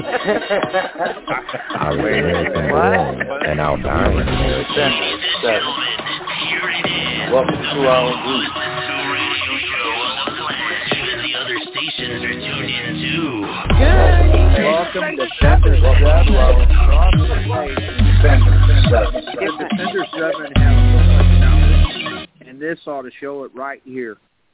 Our American born and our dying American. Welcome to our group. Welcome to Defender 7. Defender 7 has so much knowledge, and this ought to show it right here.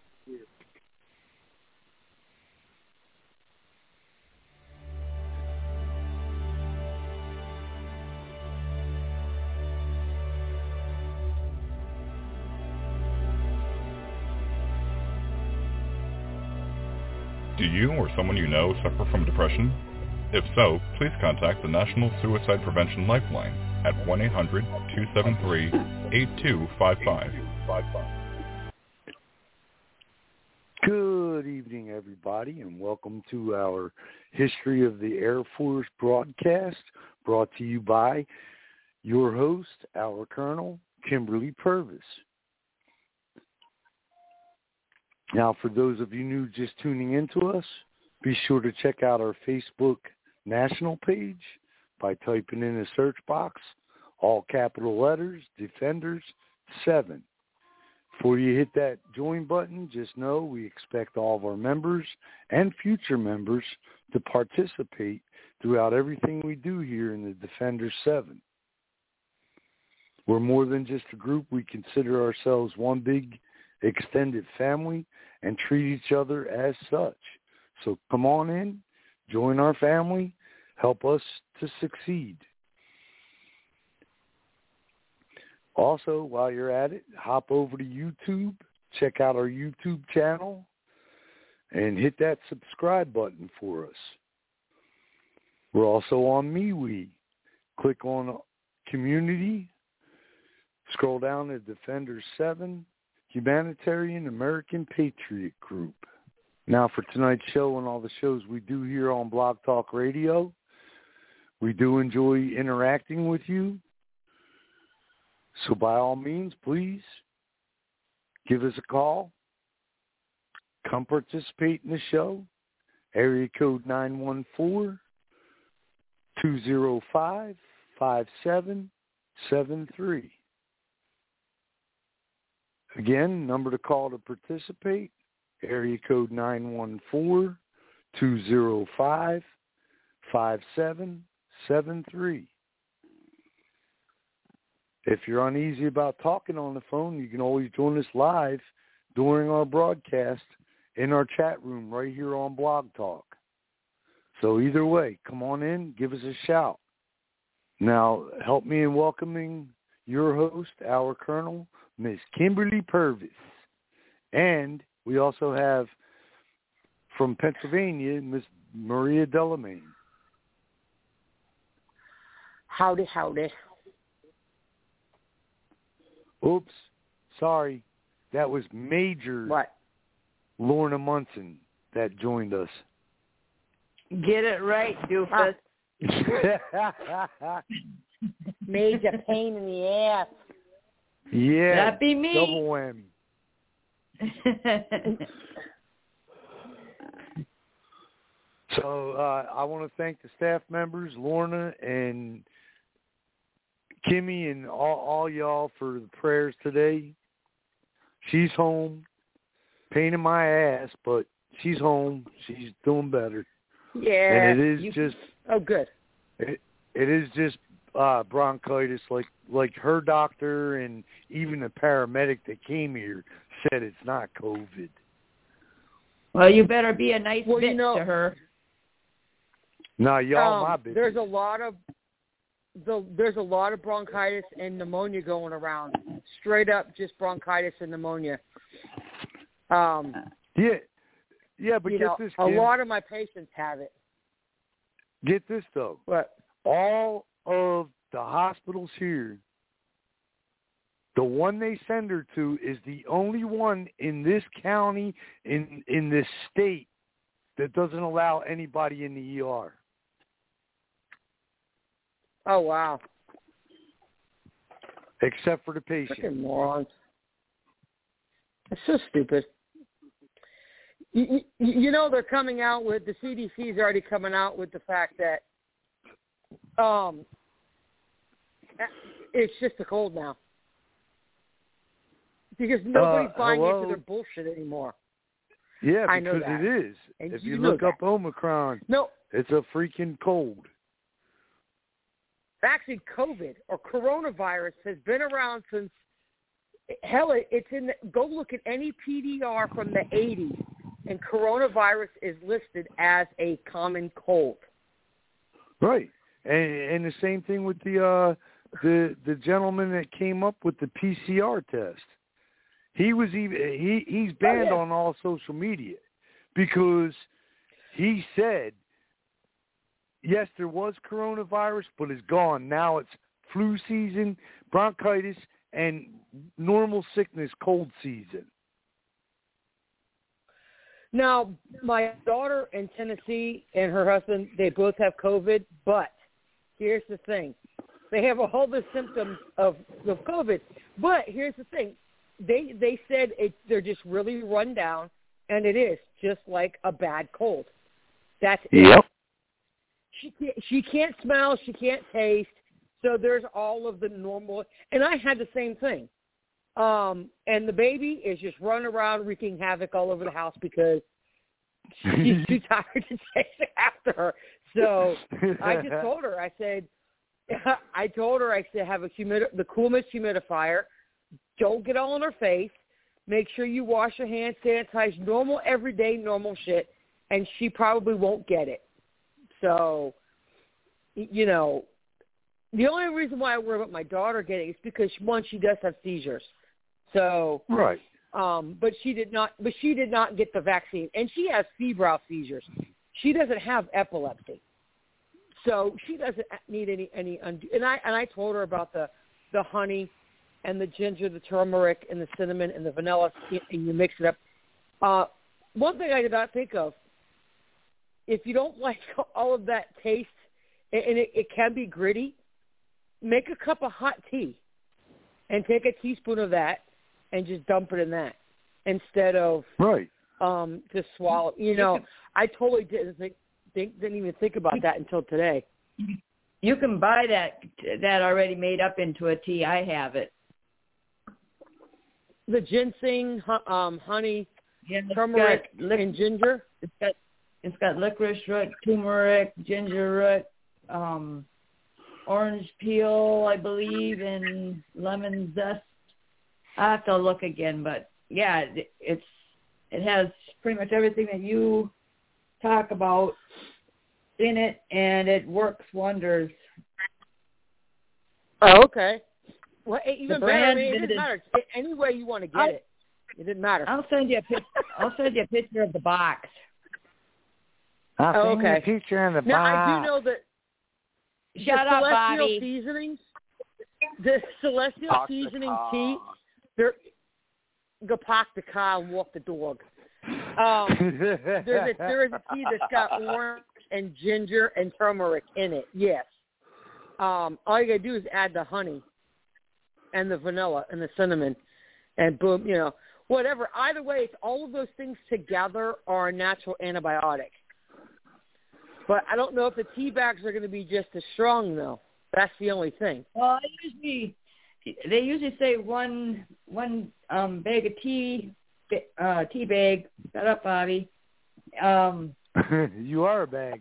Do you or someone you know suffer from depression? If so, please contact the National Suicide Prevention Lifeline at 1-800-273-8255. Good evening, everybody, and welcome to our History of the Air Force broadcast, brought to you by your host, our Colonel, Kimberly Purvis. Now, for those of you new just tuning into us, be sure to check out our Facebook national page by typing in the search box, all capital letters, Defenders 7. Before you hit that join button, just know we expect all of our members and future members to participate throughout everything we do here in the Defenders 7. We're more than just a group. We consider ourselves one big extended family and treat each other as such. So come on in, join our family, help us to succeed. Also, while you're at it, hop over to YouTube, check out our YouTube channel, and hit that subscribe button for us. We're also on MeWe. Click on Community, scroll down to Defenders 7, Humanitarian American Patriot Group. Now for tonight's show and all the shows we do here on Blog Talk Radio, we do enjoy interacting with you. So by all means, please give us a call. Come participate in the show. Area code 914-205-5773. Again, number to call to participate, area code 914-205-5773. If you're uneasy about talking on the phone, you can always join us live during our broadcast in our chat room right here on Blog Talk. So either way, come on in, give us a shout. Now, help me in welcoming your host, our Colonel, Miss Kimberly Purvis. And we also have from Pennsylvania, Miss Maria Delamain. Howdy, howdy. Oops, sorry. That was Major Lorna Munson that joined us. Get it right, doofus. Major pain in the ass. Yeah, that'd be me. Double whammy. So I want to thank the staff members, Lorna and Kimmy, and all y'all for the prayers today. She's home, pain in my ass, but she's home. She's doing better. Yeah. And it is just. Oh, good. It is just bronchitis, like her doctor and even the paramedic that came here said it's not COVID. Well, you better be a nice bitch to her. No, y'all my bitches. There's a lot of bronchitis and pneumonia going around. Straight up, just bronchitis and pneumonia. Yeah, but get this, Kim. A lot of my patients have it. Get this though. What? All of the hospitals here, the one they send her to is the only one in this county, in this state, that doesn't allow anybody in the ER. Oh, wow. Except for the patient. Freaking morons. It's so stupid. You know, they're coming out with, the CDC's already coming out with the fact that it's just a cold now. Because nobody's buying into their bullshit anymore. Yeah, I know because that. it is. And if you you know look that. up Omicron, No. It's a freaking cold. Actually, COVID or coronavirus has been around since, hell, it's in go look at any PDR from the 80s, and coronavirus is listed as a common cold. Right. And the same thing with the gentleman that came up with the PCR test. He was he's banned on all social media because he said, yes, there was coronavirus, but it's gone. Now it's flu season, bronchitis, and normal sickness cold season. Now, my daughter in Tennessee and her husband, they both have COVID, but here's the thing. They have all the symptoms of COVID, but here's the thing. They said they're just really run down, and it is just like a bad cold. That's it. She can't smell, she can't taste, so there's all of the normal. And I had the same thing. And the baby is just running around wreaking havoc all over the house because she's too tired to chase after her. So I just told her, I said, have the coolest humidifier. Don't get all in her face. Make sure you wash your hands, sanitize, normal, everyday, normal shit, and she probably won't get it. So, you know, the only reason why I worry about my daughter getting it is because, one, she does have seizures. So, right. But she did not get the vaccine, and she has febrile seizures. She doesn't have epilepsy, so she doesn't need any undo. And I told her about the honey and the ginger, the turmeric, and the cinnamon and the vanilla, and you mix it up. One thing I did not think of, if you don't like all of that taste, and it can be gritty, make a cup of hot tea and take a teaspoon of that and just dump it in that instead of just swallow. You know, I totally didn't even think about that until today. You can buy that already made up into a tea. I have it. The ginseng, honey, turmeric, and ginger. It's got licorice root, turmeric, ginger root, orange peel, I believe, and lemon zest. I have to look again, but yeah, it has pretty much everything that you talk about in it, and it works wonders. Oh, okay. Well, even better. I mean, it didn't matter. Any way you want to get it, it didn't matter. I'll send you a picture of the box. I'll send you a picture of the box. Now, I do know that Shut up, Bobby. Seasonings, the Celestial Seasoning tea, go park the car and walk the dog. There is a tea that's got orange and ginger and turmeric in it, yes. All you got to do is add the honey and the vanilla and the cinnamon, and boom, you know, whatever. Either way, it's all of those things together are a natural antibiotic. But I don't know if the tea bags are going to be just as strong, though. That's the only thing. Well, they usually say one bag of tea bag. Shut up, Bobby. You are a bag.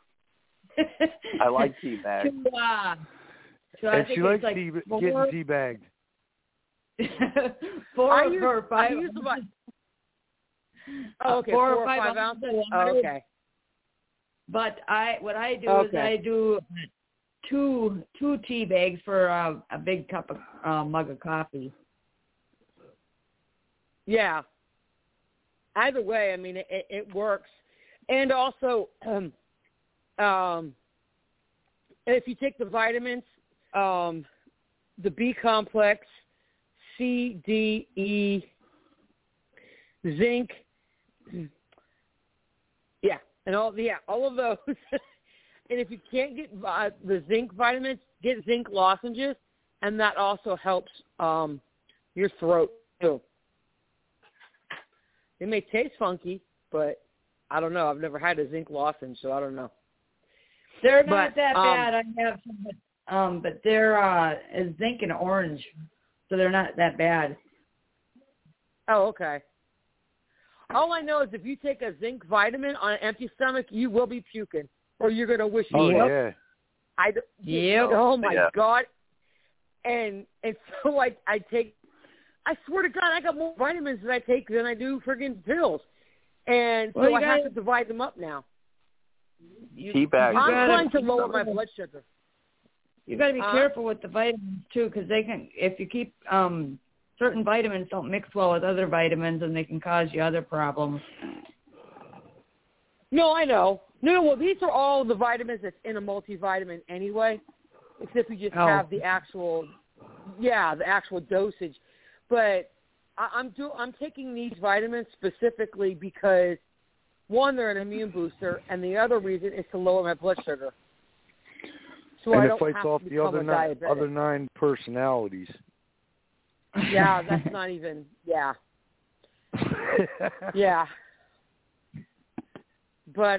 I like tea bags. And she likes getting tea bagged. 4 or 5. I use about, okay, 4 or 5 ounces. Oh, okay. But what I do is I do two tea bags for a big cup of mug of coffee. Yeah. Either way, I mean, it works. And also, if you take the vitamins, the B complex, C, D, E, zinc, and all of those. And if you can't get the zinc vitamins, get zinc lozenges, and that also helps your throat too. It may taste funky, but I don't know. I've never had a zinc lozenge, so I don't know. They're not that bad. I have some, but they're zinc and orange, so they're not that bad. Oh, okay. All I know is if you take a zinc vitamin on an empty stomach, you will be puking, or you're going to wish you yeah. Oh, my God. And so, like, I swear to God, I got more vitamins that I take than I do friggin' pills. And so I have to divide them up now. I'm trying to lower my blood sugar. You got to be careful with the vitamins, too, because they can, if you keep, certain vitamins don't mix well with other vitamins, and they can cause you other problems. No, I know. No, well, these are all the vitamins that's in a multivitamin anyway, except you just have the actual dosage. But I'm taking these vitamins specifically because, one, they're an immune booster, and the other reason is to lower my blood sugar. So and I it don't fights have off to the other diabetic. 9 personalities. Yeah, that's not even, yeah. Yeah. But,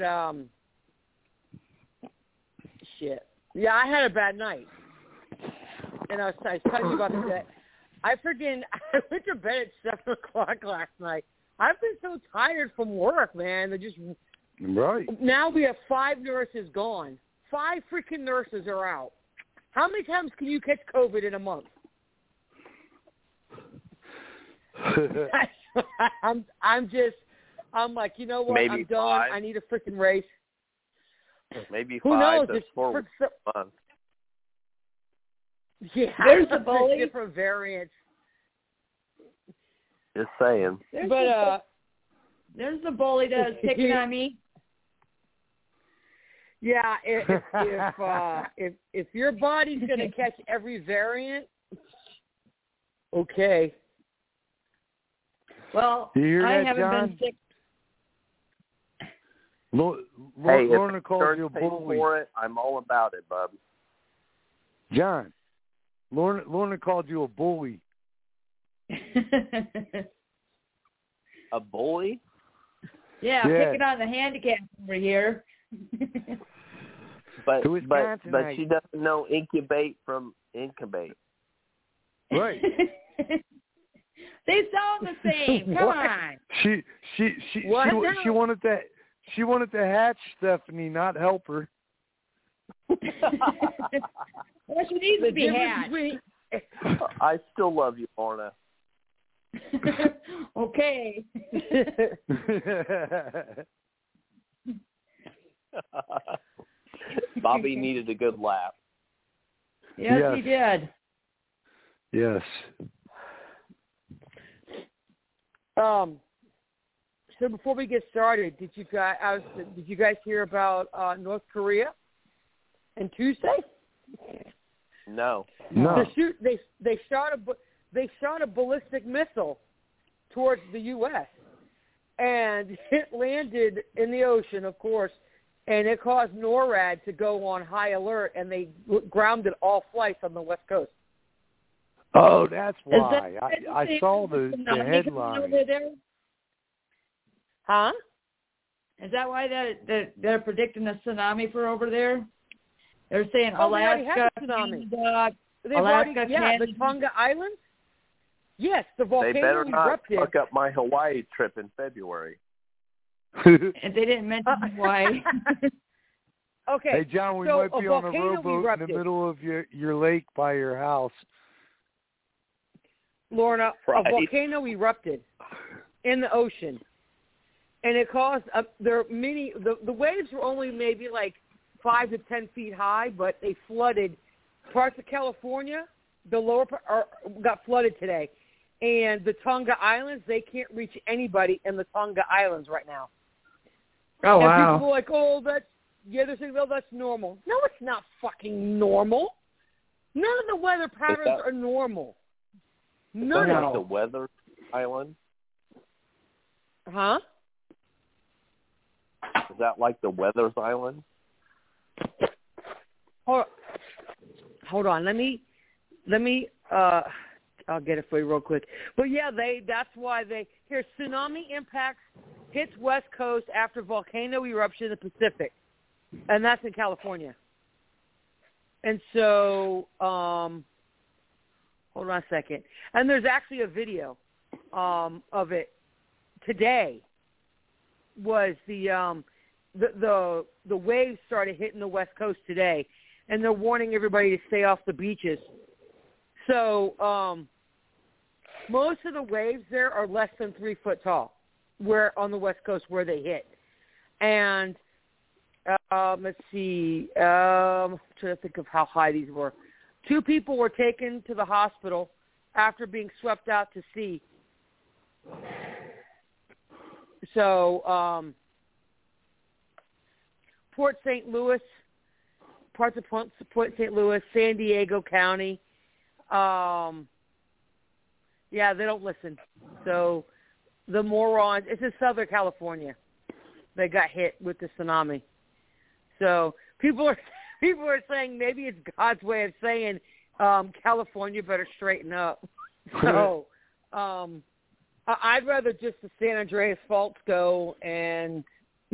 shit. Yeah, I had a bad night. And I was telling you about that. I went to bed at 7 o'clock last night. I've been so tired from work, man. Right. Now we have 5 nurses gone. 5 freaking nurses are out. How many times can you catch COVID in a month? I'm like, you know what? Maybe I'm done. 5. I need a freaking race. Maybe Who 5 knows? to 4 months. Yeah, there's a bully. Different variants. Just saying. There's the bully that's picking on me. Yeah, if your body's gonna catch every variant, okay. Well, I haven't been sick. Lorna called you a bully. For it, I'm all about it, bub. John, Lorna called you a bully. A bully? Yeah, picking on the handicap over here. But she doesn't know incubate from incubate. Right. They sound the same. Come on. She wanted to hatch Stephanie, not help her. Well, she needs to be hatched. I still love you, Lorna. Okay. Bobby needed a good laugh. Yes, he did. Yes. So before we get started, did you guys hear about North Korea and Tuesday? No. They shot a ballistic missile towards the U.S. and it landed in the ocean, of course, and it caused NORAD to go on high alert, and they grounded all flights on the West Coast. Oh, that's why. I saw the headline. Huh? Is that wwhy they're predicting a tsunami for over there? They're saying Alaska, Canada, the Tonga Islands. Yes, the volcano erupted. They better not fuck up my Hawaii trip in February. And they didn't mention Hawaii. Okay. Hey, John, we might be on a rowboat in the middle of your lake by your house. Lorna, a volcano erupted in the ocean, and it caused the waves were only maybe like 5 to 10 feet high, but they flooded parts of California. The lower part got flooded today, and the Tonga Islands, they can't reach anybody in the Tonga Islands right now. Oh, and wow. People are like, they're saying, well, that's normal. No, it's not fucking normal. None of the weather patterns are normal. None of them. The weather island? Huh? Is that like the weather's island? Hold on. Let me I'll get it for you real quick. But yeah, that's why tsunami impacts hits West Coast after volcano eruption in the Pacific, and that's in California. And so, hold on a second. And there's actually a video of it today. Was the waves started hitting the West Coast today, and they're warning everybody to stay off the beaches. So most of the waves there are less than 3 foot tall, where on the West Coast where they hit. And let's see, I'm trying to think of how high these were. 2 people were taken to the hospital after being swept out to sea. So Port St. Louis, parts of Port St. Louis, San Diego County. Yeah, they don't listen. So the morons, it's in Southern California. They got hit with the tsunami. So people are saying maybe it's God's way of saying California better straighten up. So I'd rather just the San Andreas faults go, and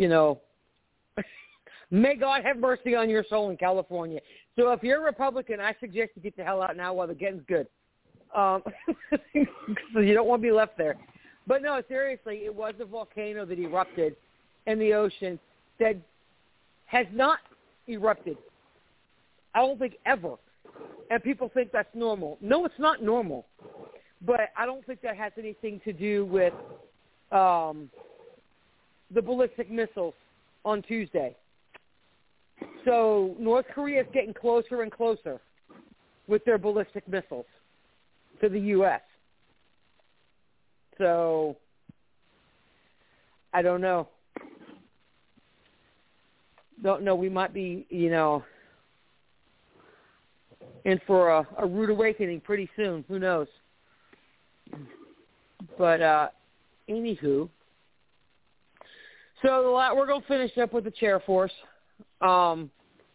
may God have mercy on your soul in California. So if you're a Republican, I suggest you get the hell out now while the getting's good. So you don't want to be left there. But no, seriously, it was a volcano that erupted in the ocean that has not erupted, I don't think, ever. And people think that's normal. No, it's not normal. But I don't think that has anything to do with the ballistic missiles on Tuesday. So North Korea is getting closer and closer with their ballistic missiles to the U.S. So I don't know. Don't know. We might be, in for a rude awakening pretty soon. Who knows? But anywho, so we're going to finish up with the chair force. And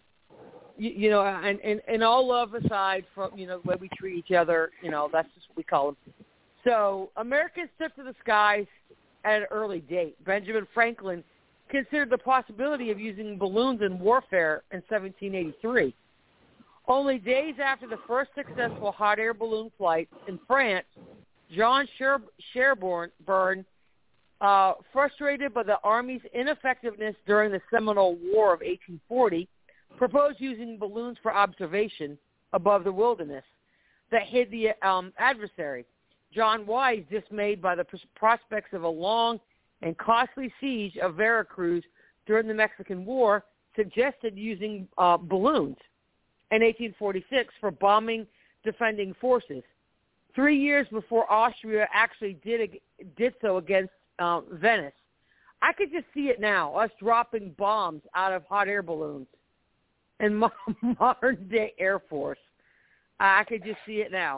all love aside from, the way we treat each other, that's just what we call them. So Americans took to the skies at an early date. Benjamin Franklin considered the possibility of using balloons in warfare in 1783. Only days after the first successful hot air balloon flight in France, John Sherburne, frustrated by the Army's ineffectiveness during the Seminole War of 1840, proposed using balloons for observation above the wilderness that hid the adversary. John Wise, dismayed by the prospects of a long and costly siege of Veracruz during the Mexican War, suggested using balloons in 1846 for bombing defending forces. 3 years before Austria actually did so against Venice. I could just see it now, us dropping bombs out of hot air balloons in modern-day Air Force. I could just see it now.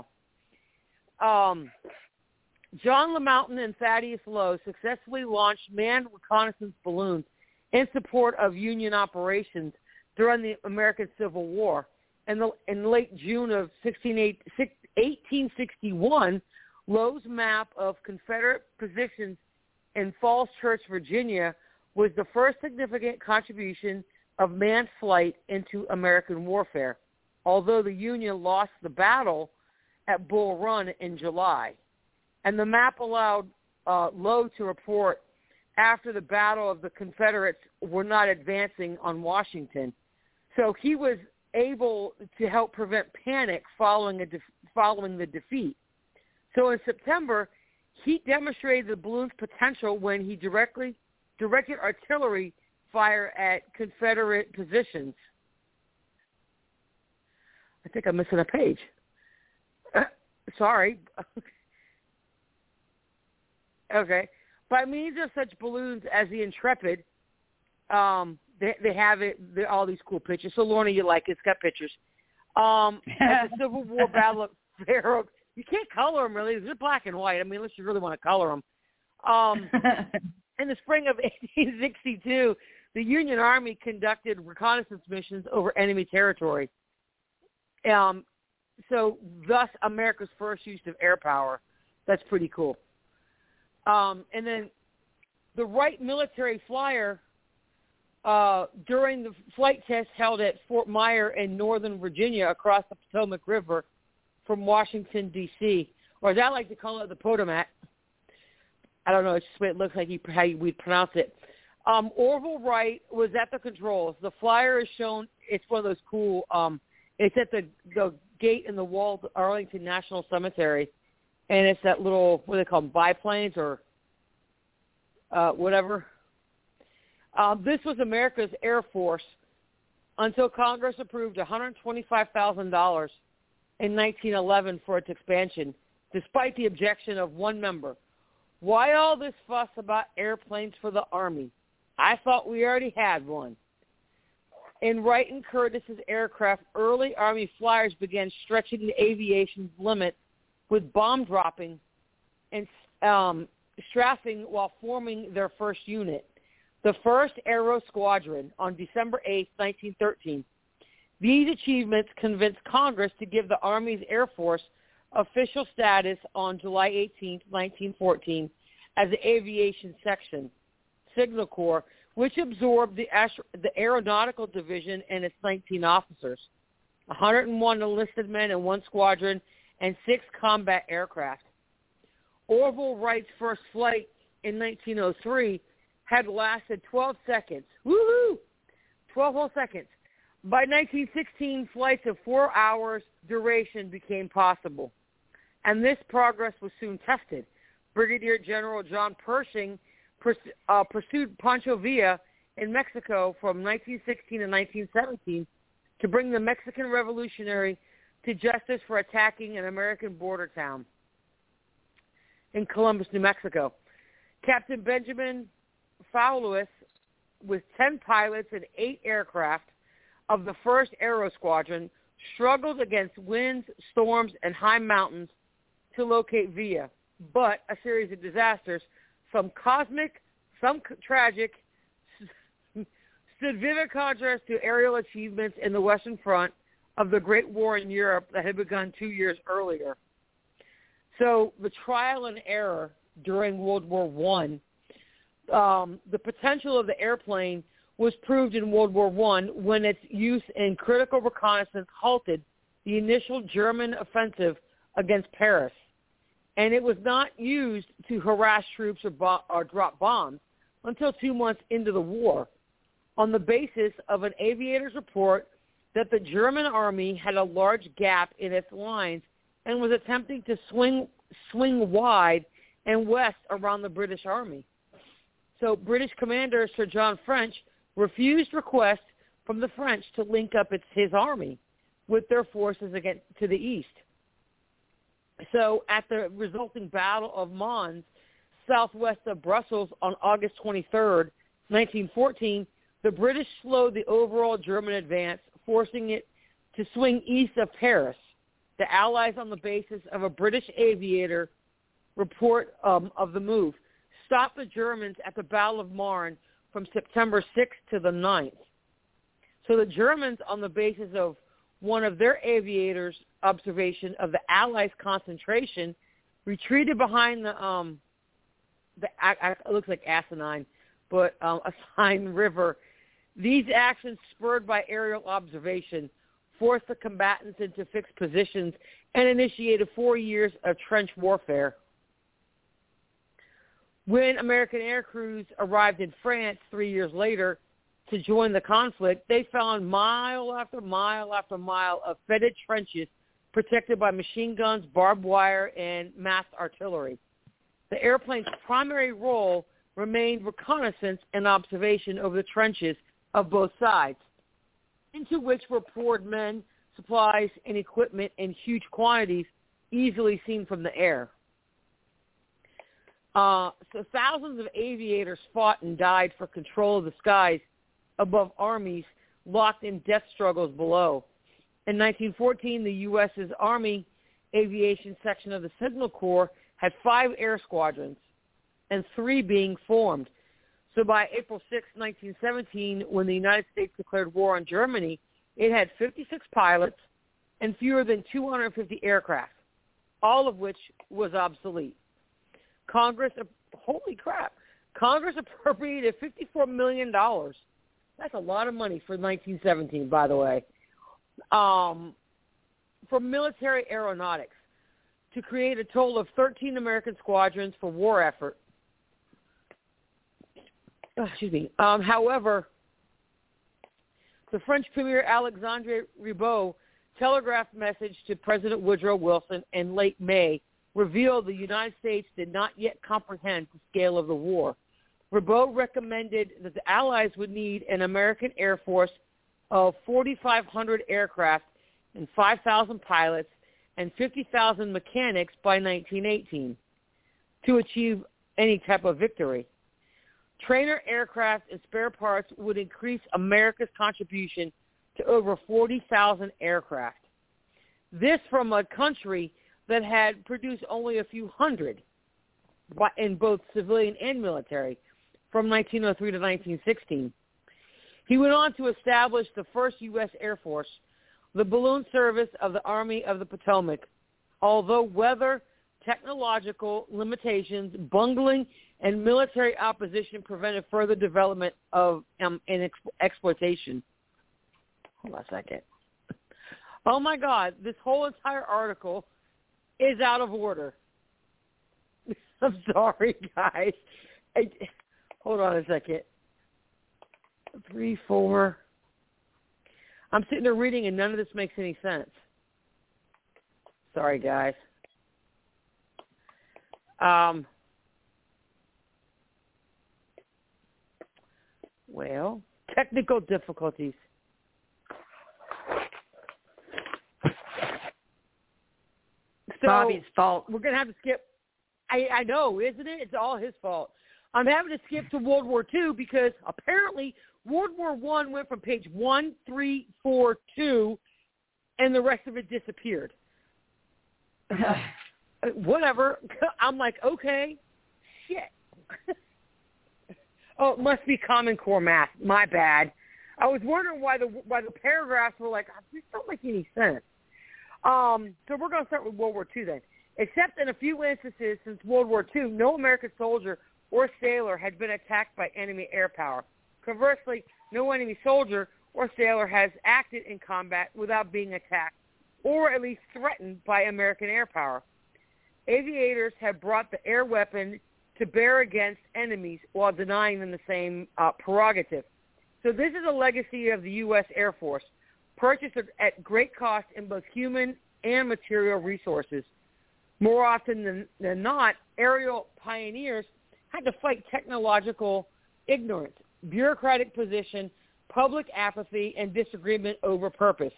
John LeMountain and Thaddeus Lowe successfully launched manned reconnaissance balloons in support of Union operations during the American Civil War. In late June of 1861, Lowe's map of Confederate positions in Falls Church, Virginia, was the first significant contribution of manned flight into American warfare, although the Union lost the battle at Bull Run in July. And the map allowed Lowe to report after the battle of the Confederates were not advancing on Washington. So he was able to help prevent panic following the defeat. So in September, he demonstrated the balloon's potential when he directed artillery fire at Confederate positions. I think I'm missing a page. Sorry. Okay. By means of such balloons as the Intrepid, they have all these cool pictures. So, Lorna, you like it. It's got pictures. At the Civil War Battle of Veracruz, you can't color them, really. They're black and white. I mean, unless you really want to color them. In the spring of 1862, the Union Army conducted reconnaissance missions over enemy territory. So, thus, America's first use of air power. That's pretty cool. And then the Wright military flyer during the flight test held at Fort Myer in Northern Virginia across the Potomac River from Washington, D.C., or as I like to call it, the Potomac. I don't know. It's just the way it looks like how we'd pronounce it. Orville Wright was at the controls. The flyer is shown. It's one of those cool. It's at the gate in the wall of Arlington National Cemetery, and it's that little, what do they call them, biplanes or whatever. This was America's Air Force until Congress approved $125,000 in 1911 for its expansion, despite the objection of one member. Why all this fuss about airplanes for the Army? I thought we already had one. In Wright and Curtis's aircraft, early Army flyers began stretching the aviation's limit with bomb dropping and strafing while forming their first unit, the 1st Aero Squadron, on December 8, 1913. These achievements convinced Congress to give the Army's Air Force official status on July 18, 1914, as the Aviation Section, Signal Corps, which absorbed the Aeronautical Division and its 19 officers, 101 enlisted men in one squadron, and 6 combat aircraft. Orville Wright's first flight in 1903 had lasted 12 seconds. Woohoo! 12 whole seconds. By 1916, flights of 4 hours duration became possible, and this progress was soon tested. Brigadier General John Pershing pursued Pancho Villa in Mexico from 1916 to 1917 to bring the Mexican revolutionary to justice for attacking an American border town in Columbus, New Mexico. Captain Benjamin Fowlus, with 10 pilots and 8 aircraft of the 1st Aero Squadron, struggled against winds, storms, and high mountains to locate Villa. But a series of disasters, some cosmic, some tragic, stood vivid contrast to aerial achievements in the Western Front of the Great War in Europe that had begun 2 years earlier. So the trial and error during World War I, the potential of the airplane was proved in World War I when its use in critical reconnaissance halted the initial German offensive against Paris. And it was not used to harass troops or drop bombs until 2 months into the war, on the basis of an aviator's report that the German army had a large gap in its lines and was attempting to swing wide and west around the British Army. So British Commander Sir John French refused requests from the French to link up his army with their forces to the east. So at the resulting Battle of Mons, southwest of Brussels, on August 23rd, 1914, the British slowed the overall German advance, forcing it to swing east of Paris. The Allies, on the basis of a British aviator report of the move, stopped the Germans at the Battle of Marne from September 6th to the 9th. So the Germans, on the basis of one of their aviators' observation of the Allies' concentration, retreated behind the it looks like asinine, but Asinine River. These actions, spurred by aerial observation, forced the combatants into fixed positions and initiated 4 years of trench warfare. When American air crews arrived in France 3 years later to join the conflict, they found mile after mile after mile of fetid trenches protected by machine guns, barbed wire, and massed artillery. The airplane's primary role remained reconnaissance and observation over the trenches of both sides, into which were poured men, supplies, and equipment in huge quantities, easily seen from the air. So thousands of aviators fought and died for control of the skies above armies locked in death struggles below. In 1914, the U.S.'s Army Aviation Section of the Signal Corps had 5 air squadrons, and 3 being formed. So by April 6, 1917, when the United States declared war on Germany, it had 56 pilots and fewer than 250 aircraft, all of which was obsolete. Congress Congress appropriated $54 million. That's a lot of money for 1917, by the way, for military aeronautics to create a total of 13 American squadrons for war effort. However, the French Premier Alexandre Ribot telegraphed message to President Woodrow Wilson in late May revealed the United States did not yet comprehend the scale of the war. Ribot recommended that the Allies would need an American Air Force of 4,500 aircraft and 5,000 pilots and 50,000 mechanics by 1918 to achieve any type of victory. Trainer aircraft and spare parts would increase America's contribution to over 40,000 aircraft. This from a country that had produced only a few hundred in both civilian and military from 1903 to 1916. He went on to establish the first U.S. Air Force, the balloon service of the Army of the Potomac. Although weather, technological limitations, bungling, and military opposition prevented further development of and exploitation. Hold on a second. Oh, my God. This whole entire article is out of order. I'm sorry, guys. Hold on a second. 3, 4. I'm sitting there reading, and none of this makes any sense. Sorry, guys. Well, technical difficulties. So Bobby's fault. We're going to have to skip. I know, isn't it? It's all his fault. I'm having to skip to World War II because apparently World War I went from page 1342 and the rest of it disappeared. Whatever. I'm like, okay, shit. Oh, it must be Common Core math. My bad. I was wondering why the paragraphs were like, this don't make any sense. So we're going to start with World War II then. Except in a few instances since World War II, no American soldier or sailor had been attacked by enemy air power. Conversely, no enemy soldier or sailor has acted in combat without being attacked or at least threatened by American air power. Aviators have brought the air weapon to bear against enemies while denying them the same prerogative. So this is a legacy of the U.S. Air Force, purchased at great cost in both human and material resources. More often than not, aerial pioneers had to fight technological ignorance, bureaucratic position, public apathy, and disagreement over purpose.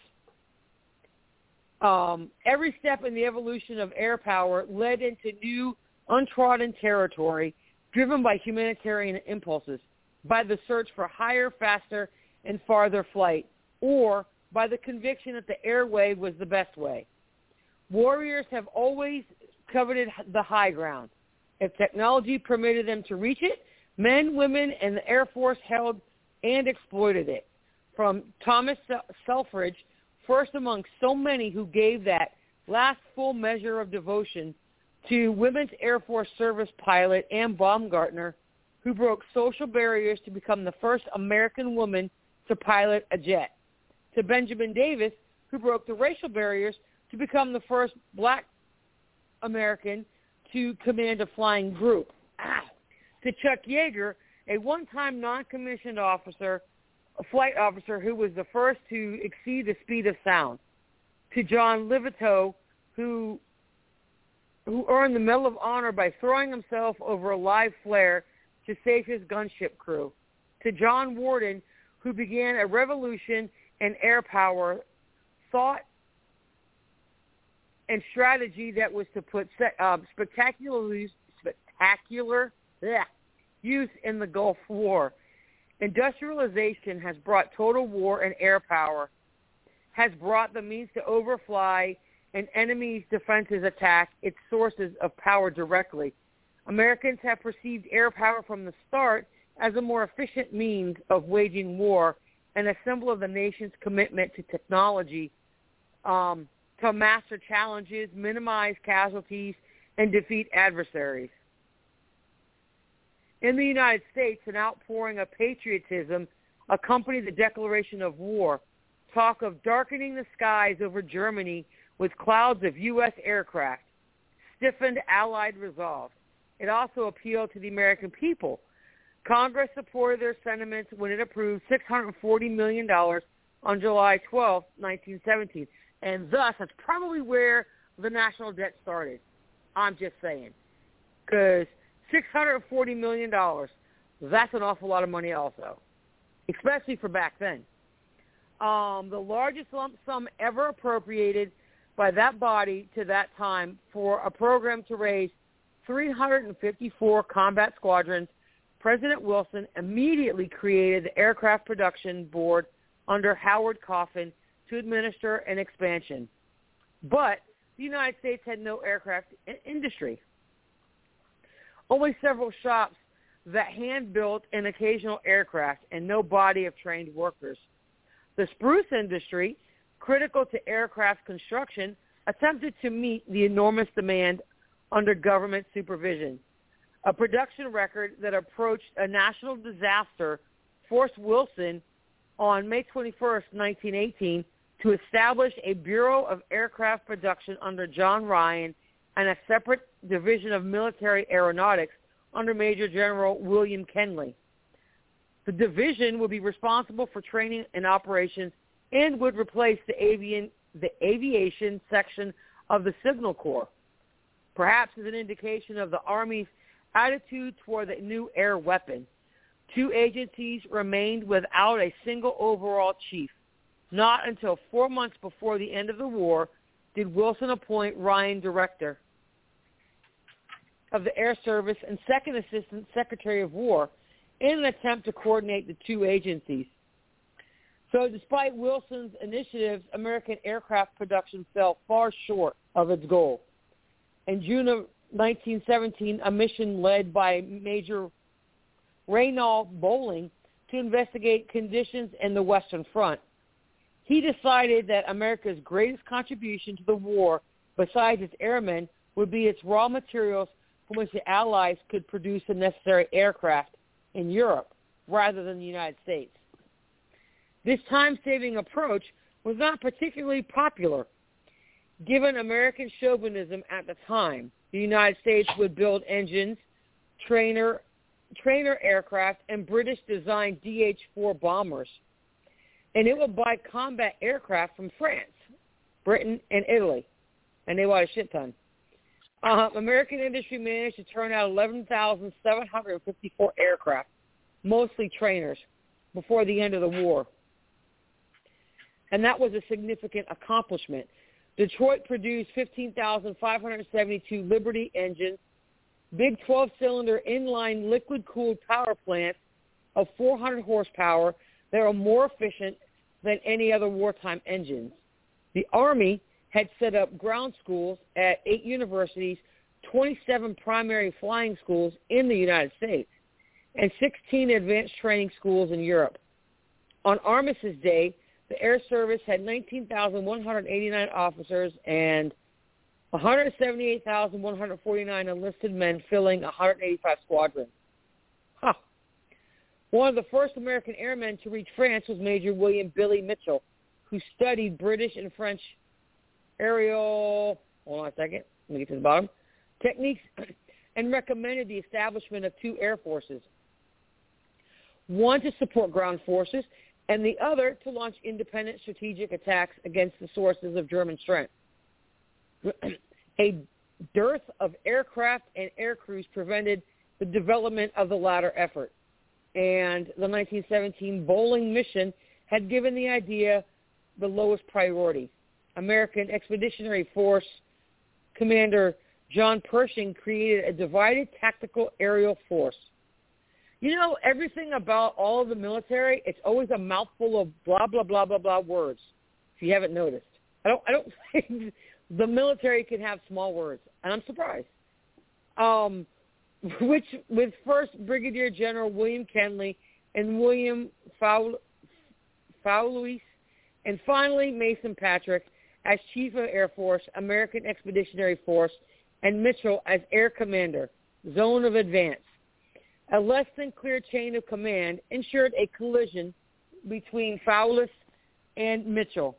Every step in the evolution of air power led into new, untrodden territory driven by humanitarian impulses, by the search for higher, faster, and farther flight, or by the conviction that the airway was the best way. Warriors have always coveted the high ground. If technology permitted them to reach it, men, women, and the Air Force held and exploited it. From Thomas Selfridge, first among so many who gave that last full measure of devotion, to Women's Air Force Service pilot Anne Baumgartner, who broke social barriers to become the first American woman to pilot a jet, to Benjamin Davis, who broke the racial barriers to become the first black American to command a flying group, to Chuck Yeager, a one-time non-commissioned officer, a flight officer who was the first to exceed the speed of sound, to John Liverteau, who earned the Medal of Honor by throwing himself over a live flare to save his gunship crew, to John Warden, who began a revolution in air power, thought and strategy that was to put spectacular use in the Gulf War. Industrialization has brought total war and air power, has brought the means to overfly an enemy's defenses attack its sources of power directly. Americans have perceived air power from the start as a more efficient means of waging war and a symbol of the nation's commitment to technology, to master challenges, minimize casualties, and defeat adversaries. In the United States, an outpouring of patriotism accompanied the declaration of war. Talk of darkening the skies over Germany with clouds of U.S. aircraft stiffened Allied resolve. It also appealed to the American people. Congress supported their sentiments when it approved $640 million on July 12, 1917. And thus, that's probably where the national debt started. I'm just saying. Because $640 million, that's an awful lot of money also, especially for back then. The largest lump sum ever appropriated by that body to that time for a program to raise 354 combat squadrons. President Wilson immediately created the Aircraft Production Board under Howard Coffin to administer an expansion. But the United States had no aircraft industry. Only several shops that hand-built an occasional aircraft and no body of trained workers. The spruce industry, critical to aircraft construction, attempted to meet the enormous demand under government supervision. A production record that approached a national disaster forced Wilson on May 21st, 1918, to establish a Bureau of Aircraft Production under John Ryan and a separate division of military aeronautics under Major General William Kenly. The division would be responsible for training and operations and would replace the aviation section of the Signal Corps, perhaps as an indication of the Army's attitude toward the new air weapon. Two agencies remained without a single overall chief. Not until 4 months before the end of the war did Wilson appoint Ryan director of the Air Service and second assistant secretary of war in an attempt to coordinate the two agencies. So despite Wilson's initiatives, American aircraft production fell far short of its goal. In June of 1917, a mission led by Major Reynold Bolling to investigate conditions in the Western Front. He decided that America's greatest contribution to the war, besides its airmen, would be its raw materials from which the Allies could produce the necessary aircraft in Europe rather than the United States. This time-saving approach was not particularly popular. Given American chauvinism at the time, the United States would build engines, trainer aircraft, and British-designed DH-4 bombers. And it would buy combat aircraft from France, Britain, and Italy. And they bought a shit ton. American industry managed to turn out 11,754 aircraft, mostly trainers, before the end of the war. And that was a significant accomplishment. Detroit produced 15,572 Liberty engines, big 12-cylinder inline liquid-cooled power plants of 400 horsepower that are more efficient than any other wartime engines. The Army had set up ground schools at 8 universities, 27 primary flying schools in the United States, and 16 advanced training schools in Europe. On Armistice Day, the Air Service had 19,189 officers and 178,149 enlisted men filling 185 squadrons. Huh. One of the first American airmen to reach France was Major William Billy Mitchell, who studied British and French aerial, hold on a second, let me get to the bottom, techniques and recommended the establishment of 2 air forces, one to support ground forces and the other to launch independent strategic attacks against the sources of German strength. A dearth of aircraft and air crews prevented the development of the latter effort, and the 1917 Bolling mission had given the idea the lowest priority. American Expeditionary Force Commander John Pershing created a divided tactical aerial force. You know, everything about all of the military, it's always a mouthful of blah, blah, blah, blah, blah words, if you haven't noticed. I don't think the military can have small words, and I'm surprised. Which, with first Brigadier General William Kenly and William Fowluis, and finally Mason Patrick as Chief of Air Force, American Expeditionary Force, and Mitchell as Air Commander, Zone of Advance. A less than clear chain of command ensured a collision between Fowlis and Mitchell.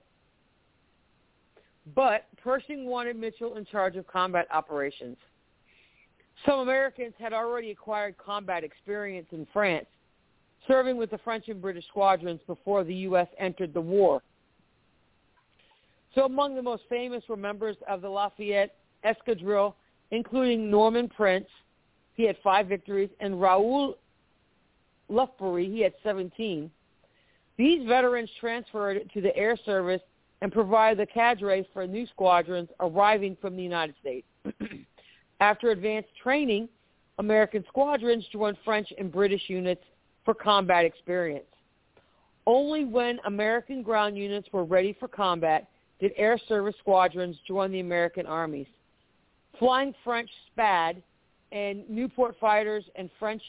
But Pershing wanted Mitchell in charge of combat operations. Some Americans had already acquired combat experience in France, serving with the French and British squadrons before the U.S. entered the war. So among the most famous were members of the Lafayette Escadrille, including Norman Prince, he had 5 victories, and Raoul Lufbery, he had 17. These veterans transferred to the Air Service and provided the cadre for new squadrons arriving from the United States. After advanced training, American squadrons joined French and British units for combat experience. Only when American ground units were ready for combat did Air Service squadrons join the American armies. Flying French SPAD and Nieuport fighters and French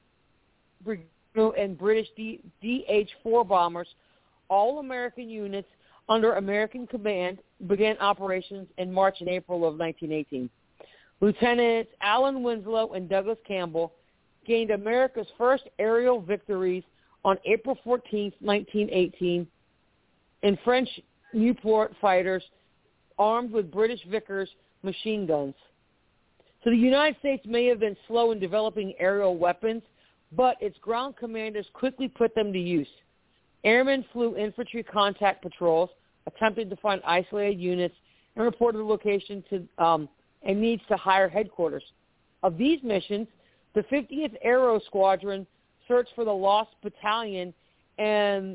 and British DH-4 bombers, all American units under American command, began operations in March and April of 1918. Lieutenants Alan Winslow and Douglas Campbell gained America's first aerial victories on April 14, 1918, in French Nieuport fighters armed with British Vickers machine guns. So the United States may have been slow in developing aerial weapons, but its ground commanders quickly put them to use. Airmen flew infantry contact patrols, attempted to find isolated units, and reported the location to and needs to hire headquarters. Of these missions, the 50th Aero Squadron searched for the lost battalion and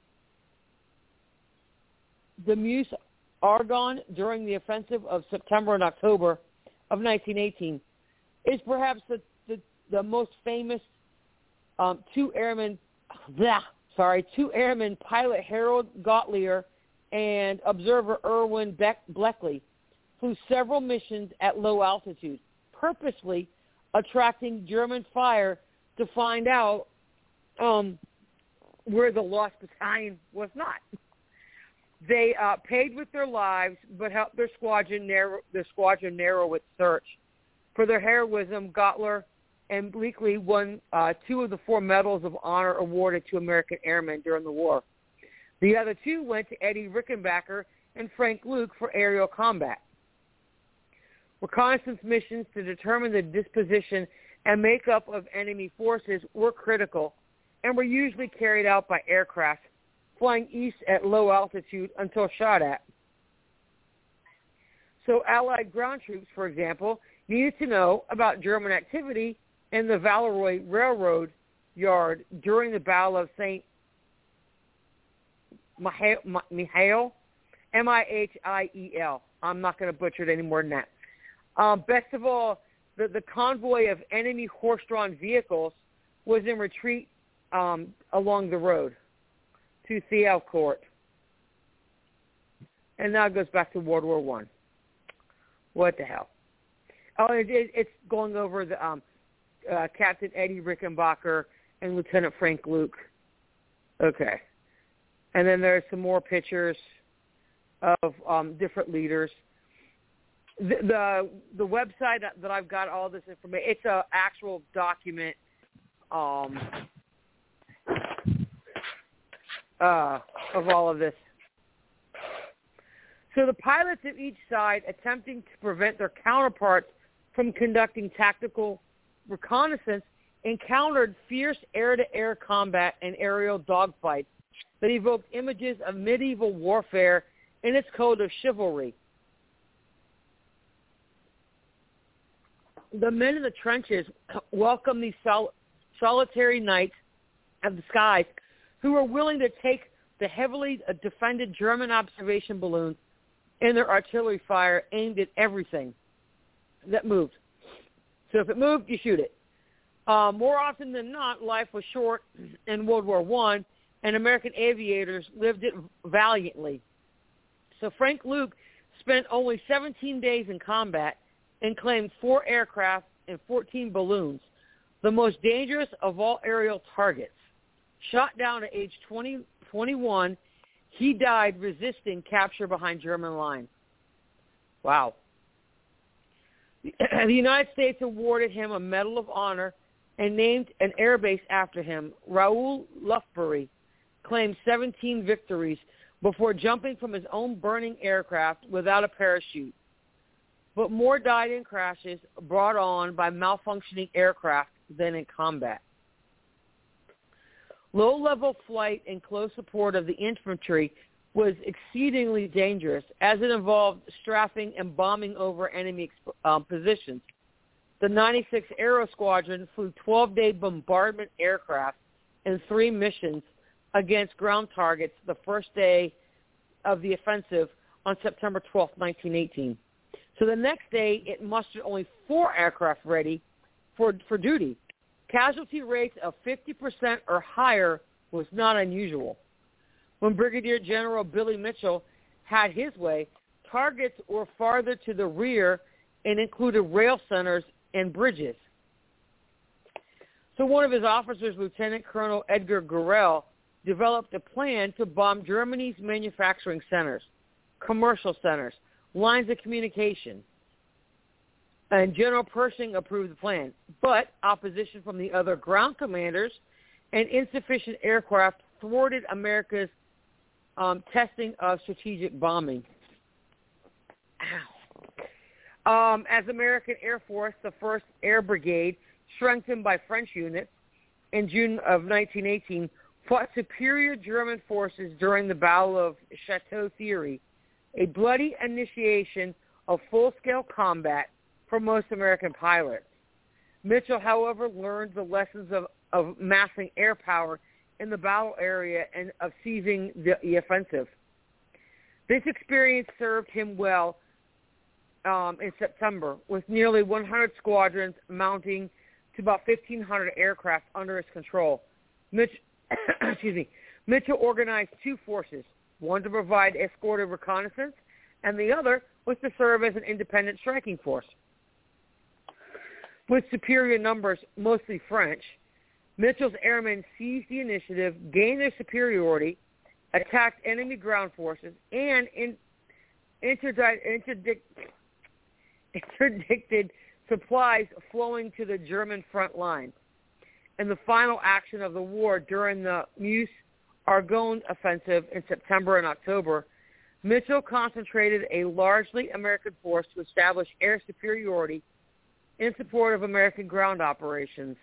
the Meuse Argonne during the offensive of September and October of 1918. Is perhaps the most famous two airmen pilot Harold Gottlieb and observer Erwin Bleckley flew several missions at low altitude, purposely attracting German fire to find out where the lost battalion was not. They paid with their lives, but helped their squadron narrow its search. For their heroism, Gottlieb and Bleckley won 2 of the 4 medals of honor awarded to American airmen during the war. The other 2 went to Eddie Rickenbacker and Frank Luke for aerial combat. Reconnaissance missions to determine the disposition and makeup of enemy forces were critical and were usually carried out by aircraft flying east at low altitude until shot at. So Allied ground troops, for example, needed to know about German activity in the Valeroy Railroad Yard during the Battle of St. Mihiel, Mihiel. I'm not going to butcher it any more than that. Best of all, the convoy of enemy horse-drawn vehicles was in retreat along the road to Thiaucourt. And now it goes back to World War I. What the hell? Oh, it's going over the Captain Eddie Rickenbacker and Lieutenant Frank Luke. Okay. And then there's some more pictures of different leaders. The website that I've got all this information, it's an actual document of all of this. So the pilots of each side, attempting to prevent their counterparts from conducting tactical reconnaissance, encountered fierce air-to-air combat and aerial dogfights that evoked images of medieval warfare in its code of chivalry. The men in the trenches welcomed these solitary knights of the skies who were willing to take the heavily defended German observation balloons and their artillery fire aimed at everything that moved. So if it moved, you shoot it. More often than not, life was short in World War I, and American aviators lived it valiantly. So Frank Luke spent only 17 days in combat and claimed 4 aircraft and 14 balloons, the most dangerous of all aerial targets. Shot down at age 21, he died resisting capture behind German lines. Wow. The United States awarded him a Medal of Honor and named an airbase after him. Raoul Lufbery claimed 17 victories before jumping from his own burning aircraft without a parachute. But more died in crashes brought on by malfunctioning aircraft than in combat. Low-level flight in close support of the infantry was exceedingly dangerous, as it involved strafing and bombing over enemy positions. The 96th Aero Squadron flew 12-day bombardment aircraft in 3 missions against ground targets the first day of the offensive on September 12, 1918. So the next day, it mustered only 4 aircraft ready for duty. Casualty rates of 50% or higher was not unusual. When Brigadier General Billy Mitchell had his way, targets were farther to the rear and included rail centers and bridges. So one of his officers, Lieutenant Colonel Edgar Gurrell, developed a plan to bomb Germany's manufacturing centers, commercial centers, lines of communication. And General Pershing approved the plan, but opposition from the other ground commanders and insufficient aircraft thwarted America's testing of strategic bombing. As American Air Force, the 1st Air Brigade, strengthened by French units in June of 1918, fought superior German forces during the Battle of Chateau Thierry, a bloody initiation of full-scale combat for most American pilots. Mitchell, however, learned the lessons of massing air power in the battle area and of seizing the offensive. This experience served him well in September, with nearly 100 squadrons mounting to about 1,500 aircraft under his control. Mitchell organized 2 forces, one to provide escorted reconnaissance, and the other was to serve as an independent striking force. With superior numbers, mostly French, Mitchell's airmen seized the initiative, gained their superiority, attacked enemy ground forces, and interdicted supplies flowing to the German front line. In the final action of the war during the Meuse-Argonne offensive in September and October, Mitchell concentrated a largely American force to establish air superiority in support of American ground operations.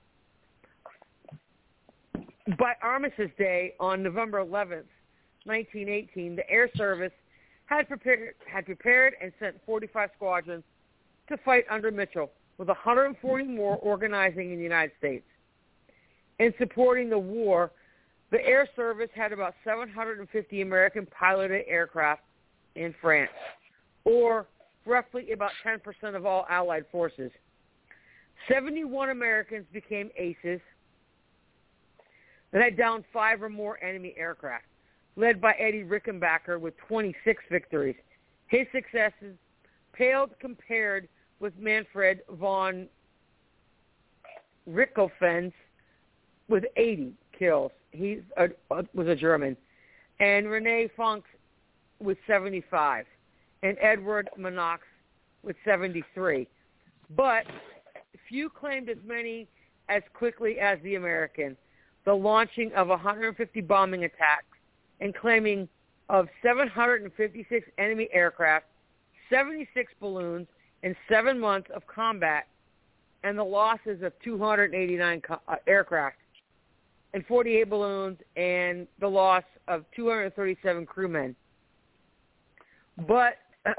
By Armistice Day on November 11th, 1918, the Air Service had prepared and sent 45 squadrons to fight under Mitchell, with 140 more organizing in the United States. In supporting the war, the Air Service had about 750 American piloted aircraft in France, or roughly about 10% of all Allied forces. 71 Americans became aces that had downed 5 or more enemy aircraft, led by Eddie Rickenbacker with 26 victories. His successes paled compared with Manfred von Richthofen's with 80 kills. He was a German. And Rene Funks with 75. And Edward Manox with 73. But few claimed as many as quickly as the American. The launching of 150 bombing attacks and claiming of 756 enemy aircraft, 76 balloons, in 7 months of combat, and the losses of 289 aircraft and 48 balloons, and the loss of 237 crewmen. But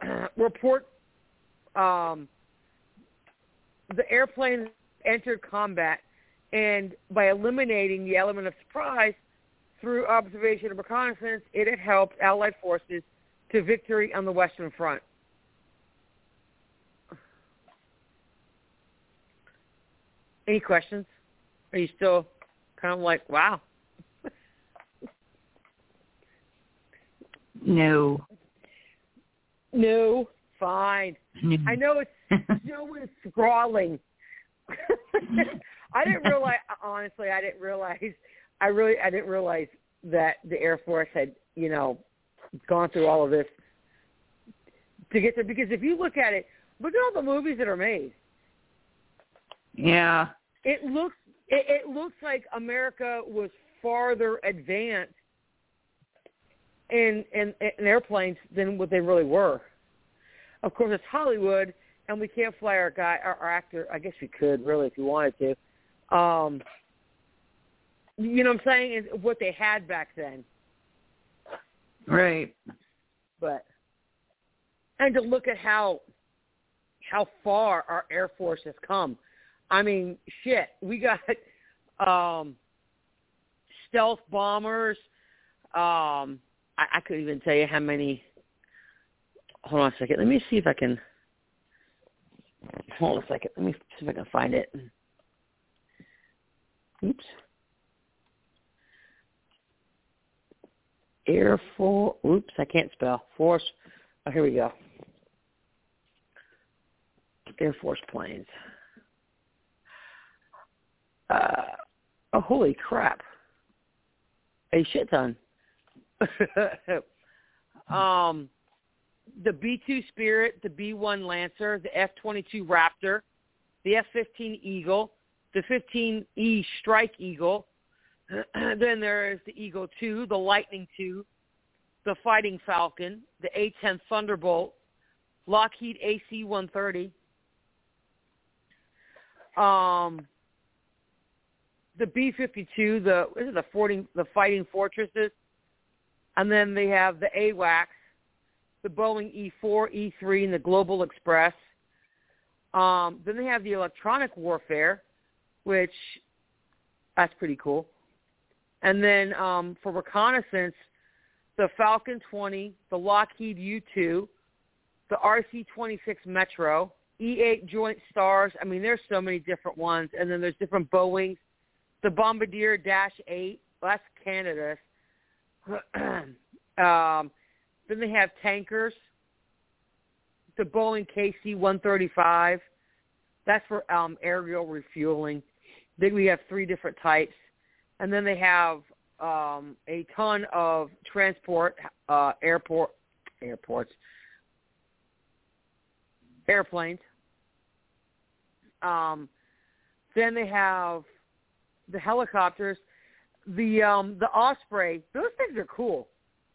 the airplane entered combat, and by eliminating the element of surprise through observation and reconnaissance, it had helped Allied forces to victory on the Western Front. Any questions? Are you still kind of like, wow? No. No, fine. No. I know it's scrawling. I didn't realize. Honestly, I didn't realize that the Air Force had, gone through all of this to get there. Because if you look at it, look at all the movies that are made. Yeah. it looks like America was farther advanced in airplanes than what they really were. Of course, it's Hollywood, and we can't fly our actor. I guess we could, really, if you wanted to. You know what I'm saying? Is what they had back then. Right. And to look at how far our Air Force has come. I mean, shit, we got stealth bombers. I couldn't even tell you how many. Hold on a second. Let me see if I can. Hold on a second. Let me see if I can find it. Oops. Air Force. Oops, I can't spell. Force. Oh, here we go. Air Force planes. Oh, holy crap. A shit ton. The B-2 Spirit, the B-1 Lancer, the F-22 Raptor, the F-15 Eagle, the 15E Strike Eagle. Then there is the Eagle II, the Lightning II, the Fighting Falcon, the A-10 Thunderbolt, Lockheed AC-130, the B-52, the Fighting Fortresses, and then they have the AWACS, the Boeing E-4, E-3, and the Global Express. Then they have the electronic warfare, which that's pretty cool. And then for reconnaissance, the Falcon 20, the Lockheed U-2, the RC-26 Metro, E-8 Joint Stars. I mean, there's so many different ones. And then there's different Boeings. The Bombardier Dash 8, well, that's Canada. Then they have tankers. The Boeing KC-135. That's for aerial refueling. Then we have 3 different types. And then they have a ton of transport, airplanes. Then they have the helicopters, the Osprey. Those things are cool.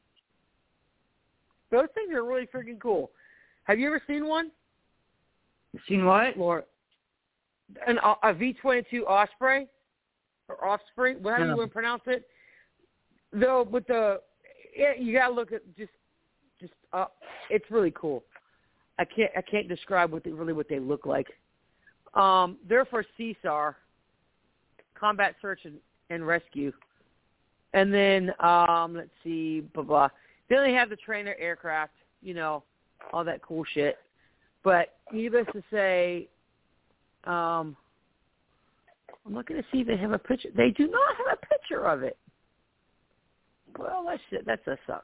Those things are really freaking cool. Have you ever seen one? Seen what? Laura? A V-22 Osprey or Offspring, whatever you want to pronounce it. Though, but you gotta look at just it's really cool. I can't describe what they look like. They're for CSAR, Combat Search and Rescue, and then let's see, blah blah. Then they have the trainer aircraft, all that cool shit. But needless to say, I'm looking to see if they have a picture. They do not have a picture of it. Well, that sucks.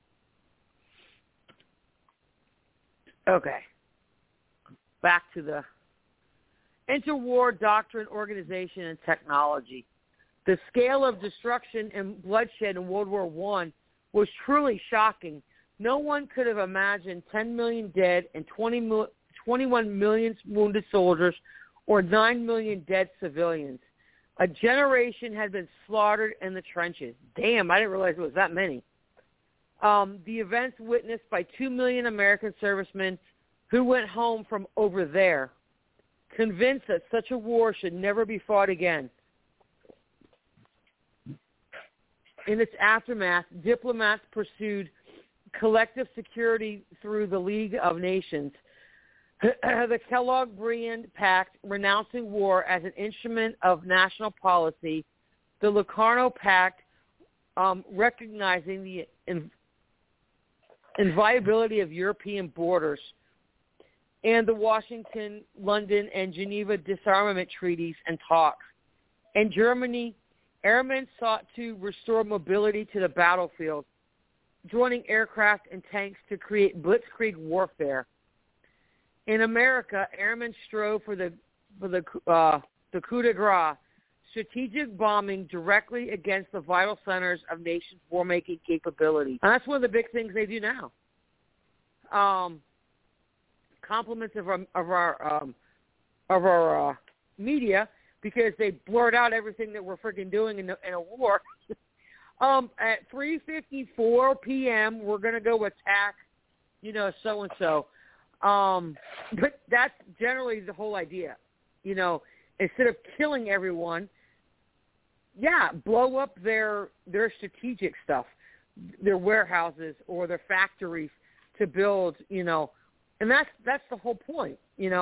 Okay. Back to the interwar doctrine, organization, and technology. The scale of destruction and bloodshed in World War I was truly shocking. No one could have imagined 10 million dead and 21 million wounded soldiers or 9 million dead civilians. A generation had been slaughtered in the trenches. Damn, I didn't realize it was that many. The events witnessed by 2 million American servicemen who went home from over there, convinced that such a war should never be fought again. In its aftermath, diplomats pursued collective security through the League of Nations. The Kellogg-Briand Pact, renouncing war as an instrument of national policy. The Locarno Pact, recognizing the inviolability of European borders. And the Washington, London, and Geneva disarmament treaties and talks. In Germany, airmen sought to restore mobility to the battlefield, joining aircraft and tanks to create blitzkrieg warfare. In America, airmen strove for the coup de grace, strategic bombing directly against the vital centers of nations' war-making capability. And that's one of the big things they do now. Compliments of our media, because they blurt out everything that we're freaking doing in a war. At 3:54 p.m., we're going to go attack, so-and-so. But that's generally the whole idea. Instead of killing everyone, blow up their strategic stuff, their warehouses or their factories to build, and that's the whole point,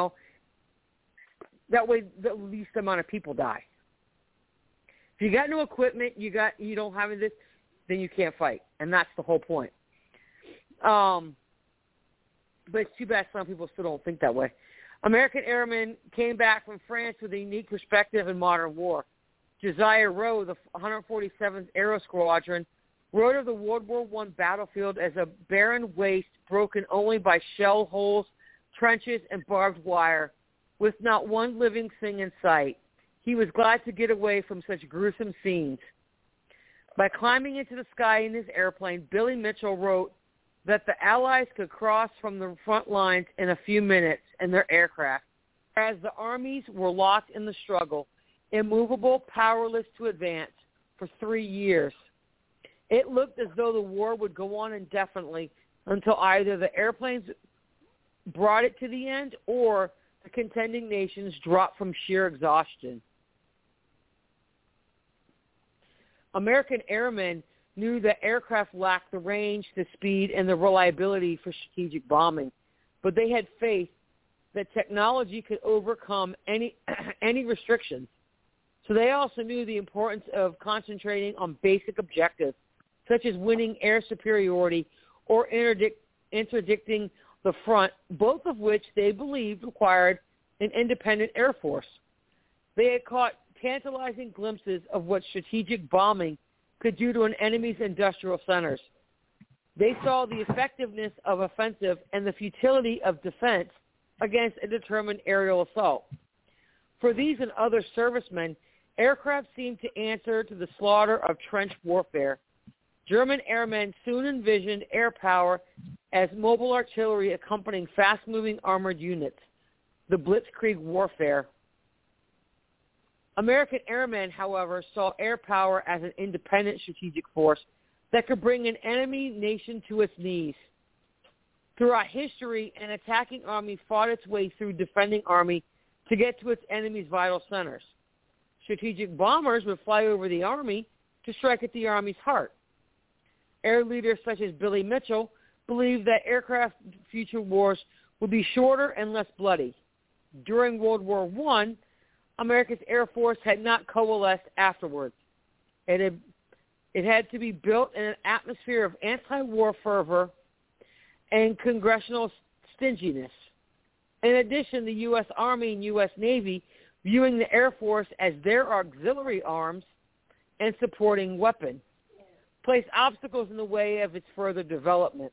That way, the least amount of people die. If you got no equipment, you don't have this, then you can't fight, and that's the whole point. But it's too bad some people still don't think that way. American airmen came back from France with a unique perspective in modern war. Josiah Rowe, the 147th Aero Squadron, wrote of the World War I battlefield as a barren waste broken only by shell holes, trenches, and barbed wire, with not one living thing in sight. He was glad to get away from such gruesome scenes. By climbing into the sky in his airplane, Billy Mitchell wrote that the Allies could cross from the front lines in a few minutes in their aircraft, as the armies were locked in the struggle, immovable, powerless to advance for 3 years. It looked as though the war would go on indefinitely until either the airplanes brought it to the end or the contending nations dropped from sheer exhaustion. American airmen knew that aircraft lacked the range, the speed, and the reliability for strategic bombing, but they had faith that technology could overcome any restrictions. So they also knew the importance of concentrating on basic objectives, such as winning air superiority or interdicting the front, both of which they believed required an independent air force. They had caught tantalizing glimpses of what strategic bombing could do to an enemy's industrial centers. They saw the effectiveness of offensive and the futility of defense against a determined aerial assault. For these and other servicemen, aircraft seemed to answer to the slaughter of trench warfare. German airmen soon envisioned air power as mobile artillery accompanying fast-moving armored units, the Blitzkrieg warfare. American airmen, however, saw air power as an independent strategic force that could bring an enemy nation to its knees. Throughout history, an attacking army fought its way through defending army to get to its enemy's vital centers. Strategic bombers would fly over the army to strike at the army's heart. Air leaders such as Billy Mitchell believed that aircraft future wars would be shorter and less bloody. During World War I, America's Air Force had not coalesced afterwards. It had to be built in an atmosphere of anti-war fervor and congressional stinginess. In addition, the U.S. Army and U.S. Navy, viewing the Air Force as their auxiliary arms and supporting weapon, placed obstacles in the way of its further development.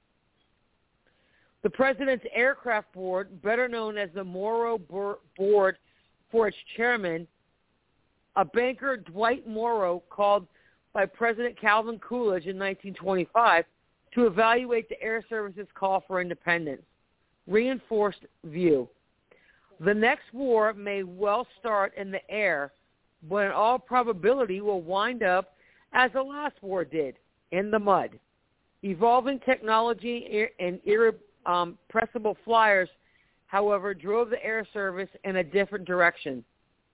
The President's Aircraft Board, better known as the Morrow Board for its chairman, a banker, Dwight Morrow, called by President Calvin Coolidge in 1925 to evaluate the Air Service's call for independence, reinforced view. The next war may well start in the air, but in all probability will wind up as the last war did, in the mud. Evolving technology and irrepressible flyers, however, drove the Air Service in a different direction.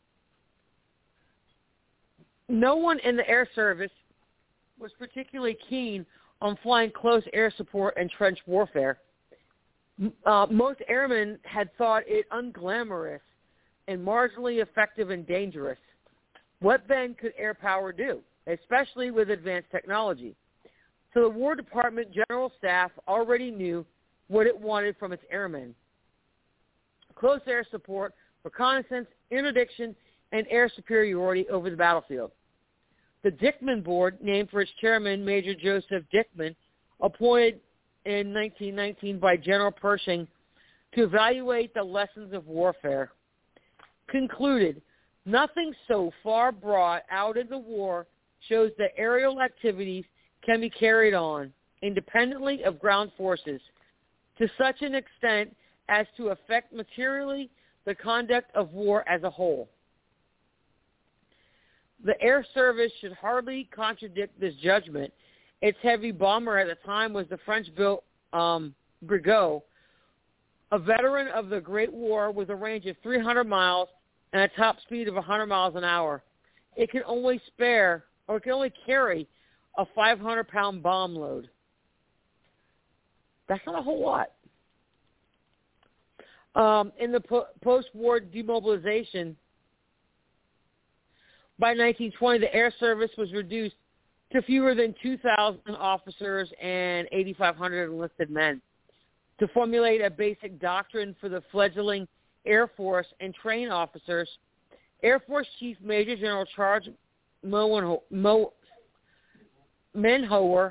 No one in the Air Service was particularly keen on flying close air support and trench warfare. Most airmen had thought it unglamorous and marginally effective and dangerous. What then could air power do, especially with advanced technology? So the War Department General Staff already knew what it wanted from its airmen: close air support, reconnaissance, interdiction, and air superiority over the battlefield. The Dickman Board, named for its chairman, Major Joseph Dickman, appointed in 1919 by General Pershing to evaluate the lessons of warfare, concluded, nothing so far brought out in the war shows that aerial activities can be carried on independently of ground forces to such an extent as to affect materially the conduct of war as a whole. The Air Service should hardly contradict this judgment. Its heavy bomber at the time was the French-built Brigot, a veteran of the Great War with a range of 300 miles and a top speed of 100 miles an hour. It can only carry a 500-pound bomb load. That's not a whole lot. In the post-war demobilization, by 1920, the Air Service was reduced to fewer than 2,000 officers and 8,500 enlisted men. To formulate a basic doctrine for the fledgling Air Force and train officers, Air Force Chief Major General Charles Menhower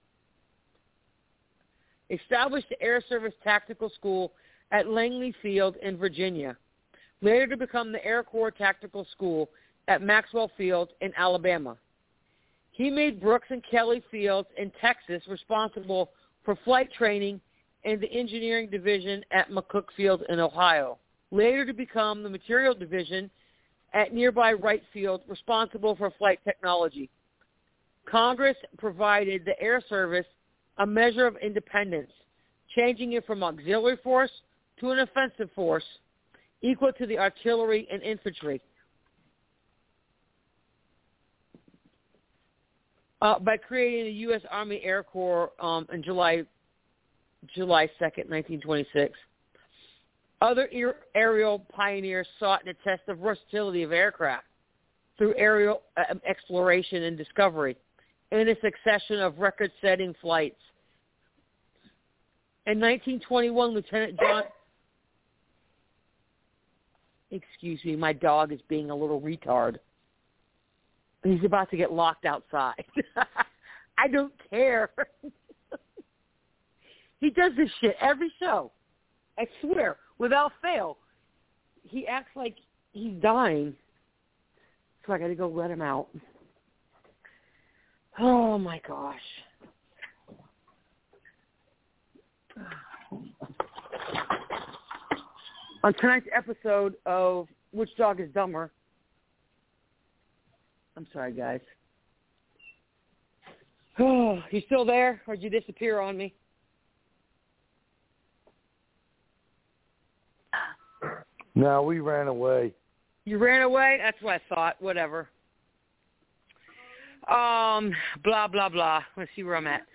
established the Air Service Tactical School at Langley Field in Virginia, later to become the Air Corps Tactical School at Maxwell Field in Alabama. He made Brooks and Kelly Fields in Texas responsible for flight training and the engineering division at McCook Field in Ohio, later to become the material division at nearby Wright Field, responsible for flight technology. Congress provided the Air Service a measure of independence, changing it from auxiliary force to an offensive force equal to the artillery and infantry. By creating the U.S. Army Air Corps in July 2nd, 1926. Other aerial pioneers sought to test the versatility of aircraft through aerial exploration and discovery in a succession of record-setting flights. In 1921, Lieutenant John... Excuse me, my dog is being a little retard. He's about to get locked outside. I don't care. He does this shit every show. I swear, without fail. He acts like he's dying. So I got to go let him out. Oh, my gosh. On tonight's episode of Which Dog is Dumber, I'm sorry, guys. Oh, you still there, or did you disappear on me? No, we ran away. You ran away? That's what I thought. Whatever. Blah, blah, blah. Let's see where I'm at.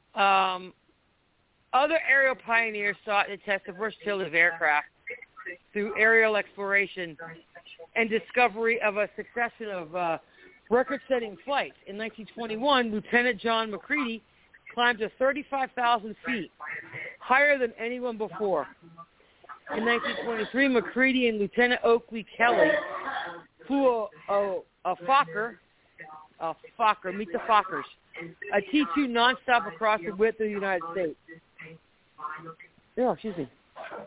Other aerial pioneers sought to test the versatility of aircraft through aerial exploration and discovery of a succession of record-setting flights. In 1921, Lieutenant John McCready climbed to 35,000 feet, higher than anyone before. In 1923, McCready and Lieutenant Oakley Kelly flew a Fokker, meet the Fokkers, a T-2 nonstop across the width of the United States. Oh, excuse me.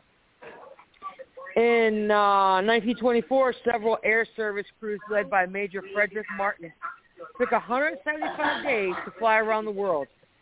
In 1924, several Air Service crews led by Major Frederick Martin took 175 days to fly around the world.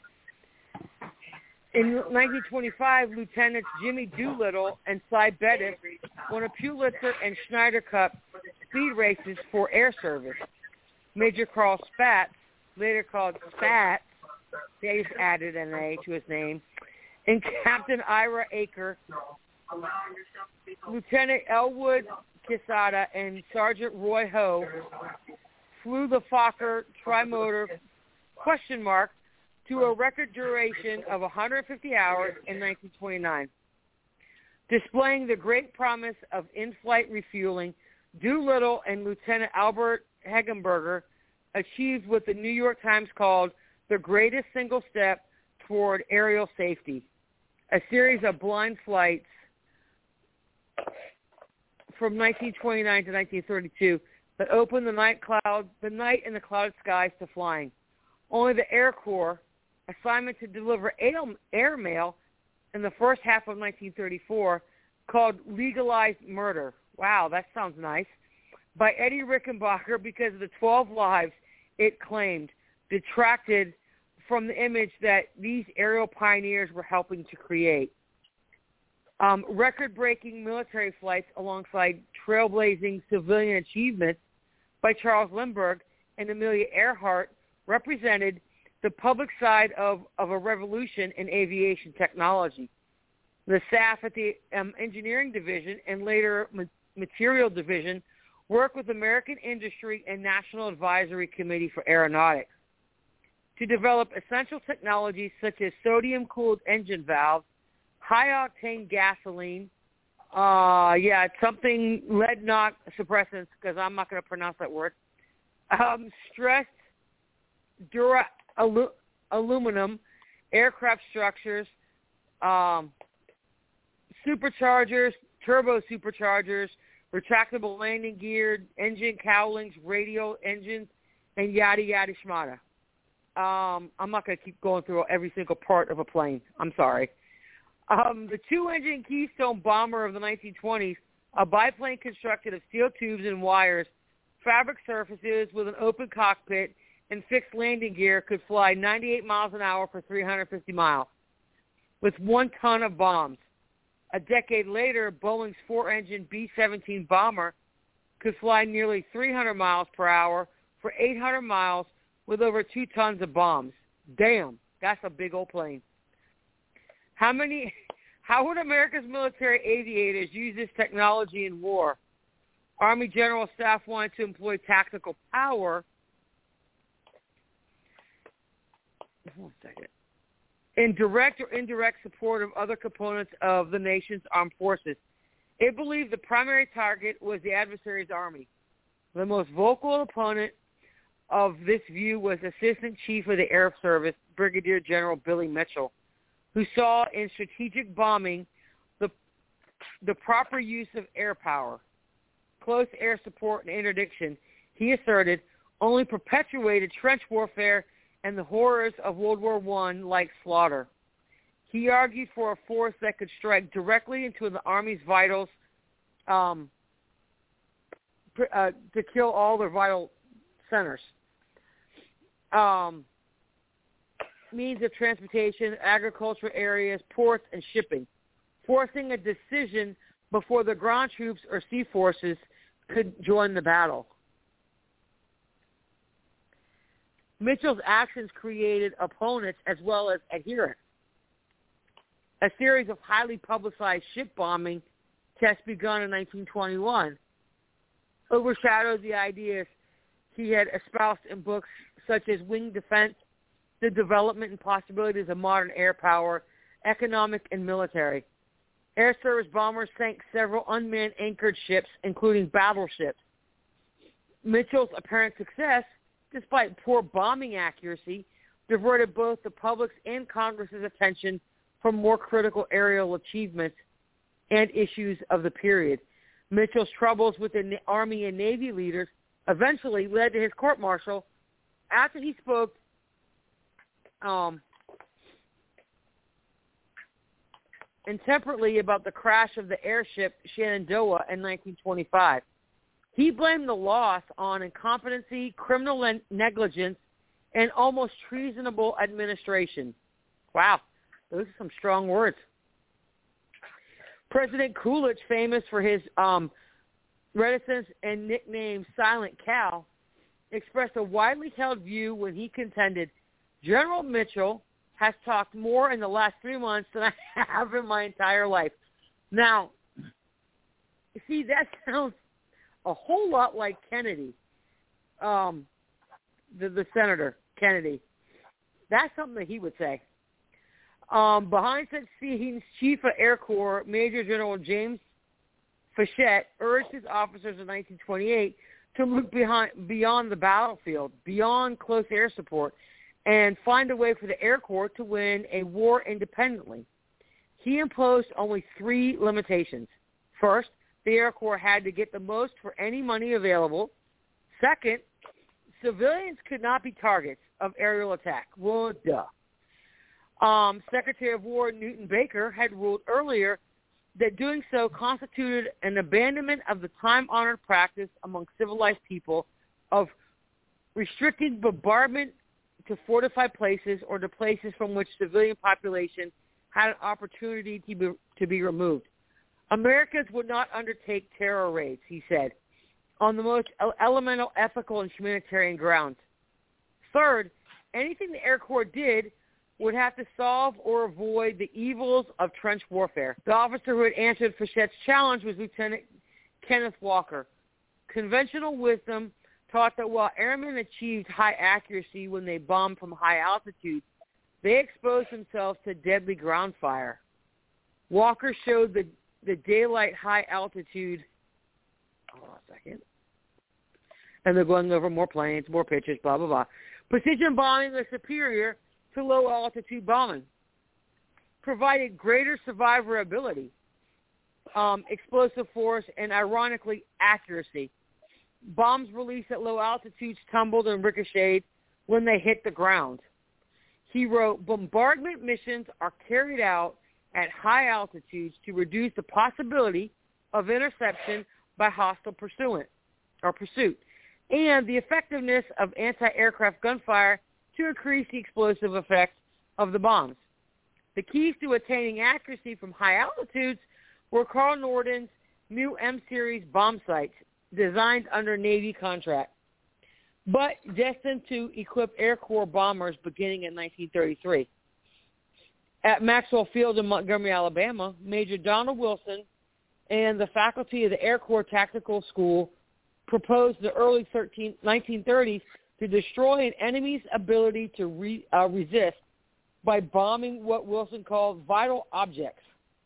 In 1925, Lieutenants Jimmy Doolittle and Cy Bettis won a Pulitzer and Schneider Cup speed races for Air Service. Major Carl Spaatz, later called Spats, they just added an A to his name, and Captain Ira Aker, Lieutenant Elwood Quesada, and Sergeant Roy Ho flew the Fokker trimotor ? To a record duration of 150 hours in 1929. Displaying the great promise of in-flight refueling, Doolittle and Lieutenant Albert Hegenberger achieved what the New York Times called the greatest single step toward aerial safety, a series of blind flights from 1929 to 1932 that opened the night and the clouded skies to flying. Only the Air Corps assignment to deliver air mail in the first half of 1934 called Legalized Murder. Wow, that sounds nice. By Eddie Rickenbacker because of the 12 lives it claimed, detracted from the image that these aerial pioneers were helping to create. Record-breaking military flights alongside trailblazing civilian achievements by Charles Lindbergh and Amelia Earhart represented the public side of a revolution in aviation technology. The staff at the engineering division and later material division worked with American Industry and National Advisory Committee for Aeronautics to develop essential technologies such as sodium-cooled engine valves, high-octane gasoline, something lead knock suppressants, because I'm not going to pronounce that word, stressed aluminum aircraft structures, superchargers, turbo superchargers, retractable landing gear, engine cowlings, radial engines, and yada yada shmata. I'm not going to keep going through every single part of a plane. I'm sorry. The two-engine Keystone bomber of the 1920s, a biplane constructed of steel tubes and wires, fabric surfaces with an open cockpit, and fixed landing gear, could fly 98 miles an hour for 350 miles with 1 ton of bombs. A decade later, Boeing's 4-engine B-17 bomber could fly nearly 300 miles per hour for 800 miles with over 2 tons of bombs. Damn, that's a big old plane. How would America's military aviators use this technology in war? Army General Staff wanted to employ tactical power. One second. In direct or indirect support of other components of the nation's armed forces. It believed the primary target was the adversary's army. The most vocal opponent of this view was Assistant Chief of the Air Service, Brigadier General Billy Mitchell, who saw in strategic bombing the proper use of air power. Close air support and interdiction, he asserted, only perpetuated trench warfare and the horrors of World War I like slaughter. He argued for a force that could strike directly into the Army's vitals to kill all their vital centers. Means of transportation, agricultural areas, ports, and shipping, forcing a decision before the ground troops or sea forces could join the battle. Mitchell's actions created opponents as well as adherents. A series of highly publicized ship bombing tests begun in 1921 overshadowed the ideas he had espoused in books such as Wing Defense, The Development and Possibilities of Modern Air Power, Economic and Military. Air Service bombers sank several unmanned anchored ships, including battleships. Mitchell's apparent success, despite poor bombing accuracy, diverted both the public's and Congress's attention from more critical aerial achievements and issues of the period. Mitchell's troubles with the Army and Navy leaders eventually led to his court-martial after he spoke intemperately about the crash of the airship Shenandoah in 1925. He blamed the loss on incompetency, criminal negligence, and almost treasonable administration. Wow, those are some strong words. President Coolidge, famous for his reticence and nickname Silent Cal, expressed a widely held view when he contended, General Mitchell has talked more in the last 3 months than I have in my entire life. Now, see, that sounds a whole lot like Kennedy, the Senator Kennedy. That's something that he would say. Behind such scenes, Chief of Air Corps Major General James Fischette urged his officers in 1928 to look beyond the battlefield, beyond close air support, and find a way for the Air Corps to win a war independently. He imposed only 3 limitations. First, the Air Corps had to get the most for any money available. Second, civilians could not be targets of aerial attack. Well, duh. Secretary of War Newton Baker had ruled earlier that doing so constituted an abandonment of the time-honored practice among civilized people of restricting bombardment to fortified places or to places from which civilian population had an opportunity to be removed. Americans would not undertake terror raids, he said. on the most elemental, ethical, and humanitarian grounds. Third, anything the Air Corps did would have to solve or avoid the evils of trench warfare. The officer who had answered Fichette's challenge was Lieutenant Kenneth Walker. Conventional wisdom taught that while airmen achieved high accuracy when they bombed from high altitude, they exposed themselves to deadly ground fire. Walker showed the daylight high altitude. Hold on a second. And they're going over more planes, more pitches, blah, blah, blah. Precision bombing was superior to low-altitude bombing, provided greater survivability, explosive force, and, ironically, accuracy. Bombs released at low altitudes tumbled and ricocheted when they hit the ground. He wrote, bombardment missions are carried out at high altitudes to reduce the possibility of interception by hostile pursuit, and the effectiveness of anti-aircraft gunfire to increase the explosive effect of the bombs. The keys to attaining accuracy from high altitudes were Carl Norden's new M-Series bomb sights, designed under Navy contract, but destined to equip Air Corps bombers beginning in 1933. At Maxwell Field in Montgomery, Alabama, Major Donald Wilson and the faculty of the Air Corps Tactical School proposed in the early 1930s to destroy an enemy's ability to resist by bombing what Wilson called vital objects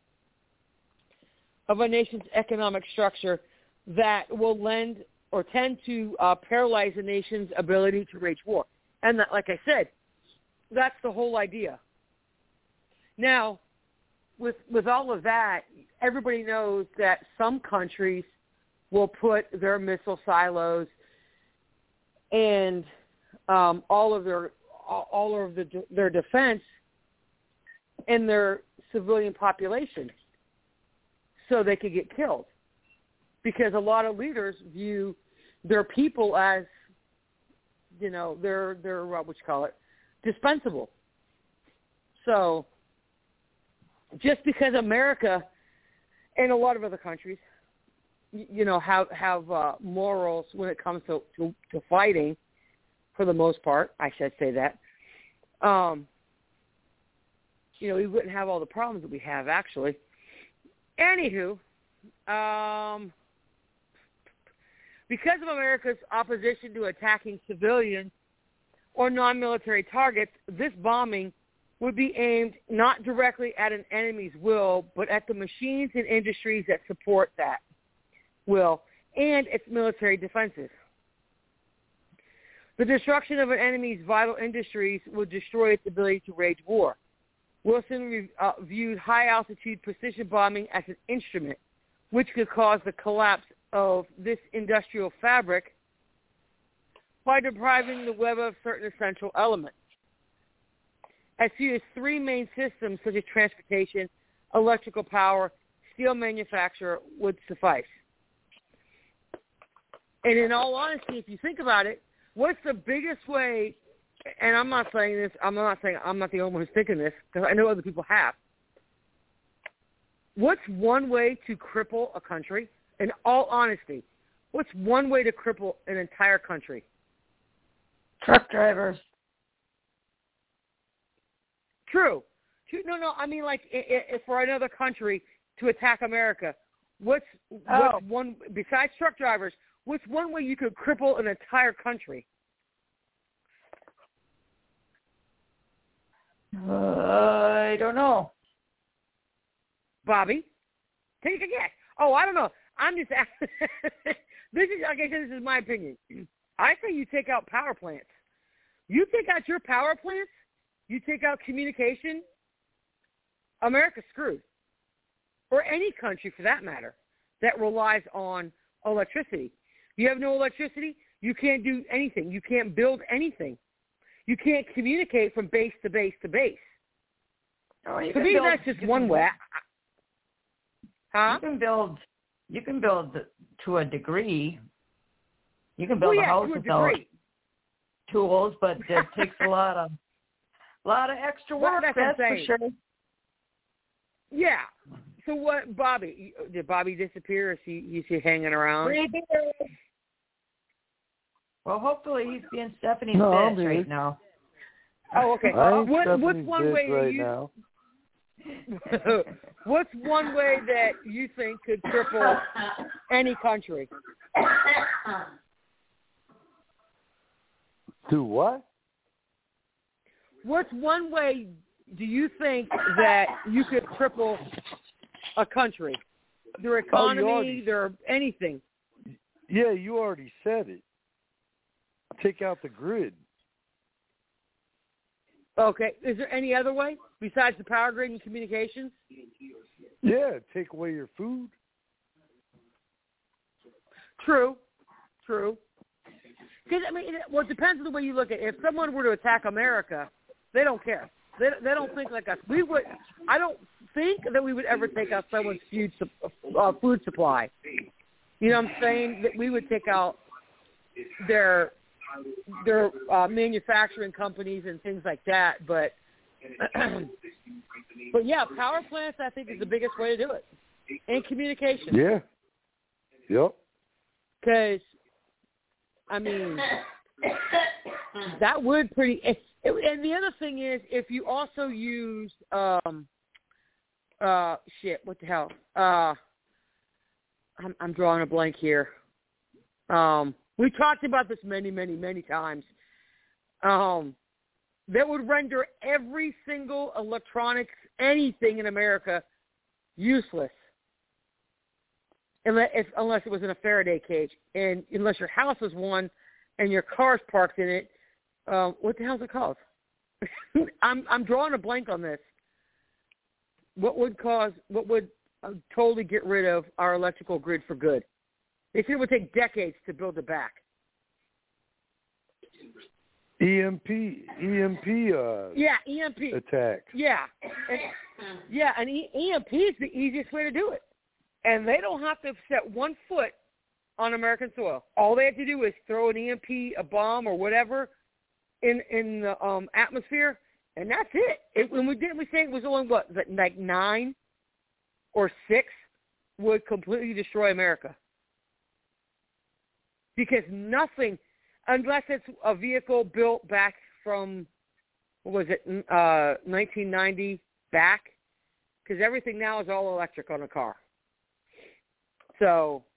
of a nation's economic structure that will tend to paralyze a nation's ability to wage war. And that, like I said, that's the whole idea. Now, with all of that, everybody knows that some countries will put their missile silos and all of their defense in their civilian population, so they could get killed. Because a lot of leaders view their people as, they're dispensable. So just because America and a lot of other countries, have morals when it comes to fighting, for the most part, I should say that, we wouldn't have all the problems that we have, actually. Anywho, because of America's opposition to attacking civilians or non-military targets, this bombing would be aimed not directly at an enemy's will, but at the machines and industries that support that will and its military defenses. The destruction of an enemy's vital industries would destroy its ability to wage war. Wilson viewed high-altitude precision bombing as an instrument which could cause the collapse of this industrial fabric by depriving the web of certain essential elements. As few as three main systems, such as transportation, electrical power, steel manufacture, would suffice. And in all honesty, if you think about it, what's the biggest way, and I'm not saying I'm not the only one who's thinking this, because I know other people have. What's one way to cripple a country? In all honesty, what's one way to cripple an entire country? Truck drivers. True. No, I mean, like, if for another country to attack America, what's one, besides truck drivers, what's one way you could cripple an entire country? I don't know. Bobby, take a guess. Oh, I don't know. I'm just asking. This is my opinion. I say you take out power plants. You take out your power plants, you take out communication, America's screwed. Or any country, for that matter, that relies on electricity. You have no electricity, you can't do anything. You can't build anything. You can't communicate from base to base to base. Oh, to me, that's just one way. Huh? You can build to a degree. You can build a house without tools, but it takes a lot of extra work. That's for sure. Yeah. So what, Bobby? Did Bobby disappear? Or is he hanging around? Well, hopefully he's being Stephanie's No, I'm bitch right good. now. Oh, okay. I ain't What's Stephanie's one bitch way right you? now. What's one way that you think could cripple any country? Do what? What's one way do you think that you could cripple a country? Their economy, their anything. Yeah, you already said it. Take out the grid. Okay. Is there any other way besides the power grid and communications? Yeah, take away your food. True. Because, I mean, well, it depends on the way you look at it. If someone were to attack America, they don't care. They don't think like us. I don't think that we would ever take out someone's food supply. You know what I'm saying? That we would take out their manufacturing companies and things like that. But yeah, power plants I think is the biggest way to do it. And communication. Yeah. Yep. Because, I mean, that would pretty. And the other thing is, if you also use, what the hell? I'm drawing a blank here. We talked about this many, many, many times. That would render every single electronics, anything in America, useless. Unless it was in a Faraday cage, and unless your house is one, and your car's parked in it, what the hell is it called? I'm drawing a blank on this. What would totally get rid of our electrical grid for good? They said it would take decades to build it back. EMP. Yeah, EMP attack. Yeah, and EMP is the easiest way to do it. And they don't have to set one foot on American soil. All they have to do is throw an EMP, a bomb, or whatever in the atmosphere, and that's it. When we say it was only, like 9 or 6 would completely destroy America. Because nothing, unless it's a vehicle built back from, 1990 back, because everything now is all electric on a car. So,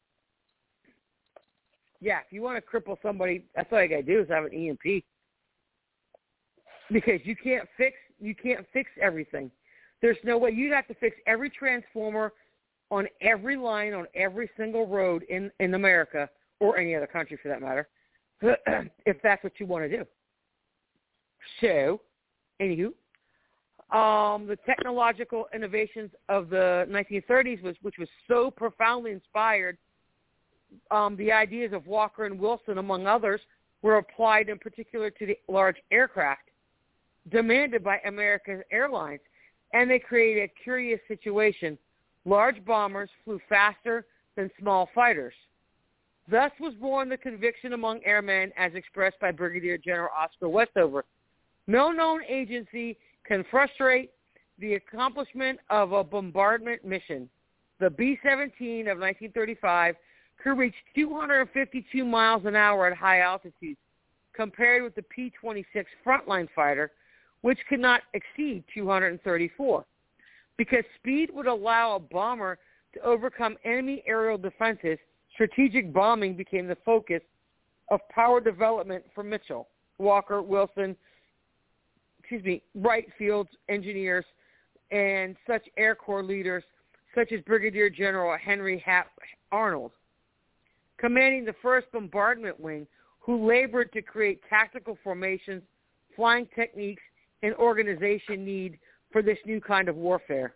yeah, if you want to cripple somebody, that's all you got to do is have an EMP. Because you can't fix everything. There's no way. You'd have to fix every transformer on every line on every single road in America, or any other country for that matter, if that's what you want to do. So, anywho, the technological innovations of the 1930s, which was so profoundly inspired, the ideas of Walker and Wilson, among others, were applied in particular to the large aircraft demanded by American airlines, and they created a curious situation. Large bombers flew faster than small fighters. Thus was born the conviction among airmen as expressed by Brigadier General Oscar Westover. No known agency can frustrate the accomplishment of a bombardment mission. The B-17 of 1935 could reach 252 miles an hour at high altitudes, compared with the P-26 frontline fighter, which could not exceed 234. Because speed would allow a bomber to overcome enemy aerial defenses, strategic bombing became the focus of power development for Mitchell, Walker, Wilson, Wright Fields engineers, and such Air Corps leaders such as Brigadier General Henry Hap Arnold, commanding the 1st Bombardment Wing, who labored to create tactical formations, flying techniques, and organization need for this new kind of warfare.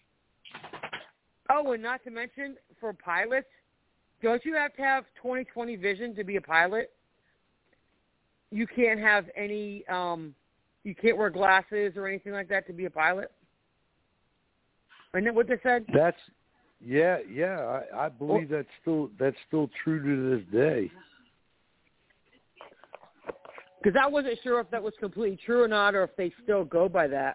Oh, and not to mention, for pilots, don't you have to have 20/20 vision to be a pilot? You can't have any, you can't wear glasses or anything like that to be a pilot? Isn't that what they said? I believe that's still true to this day. Because I wasn't sure if that was completely true or not, or if they still go by that.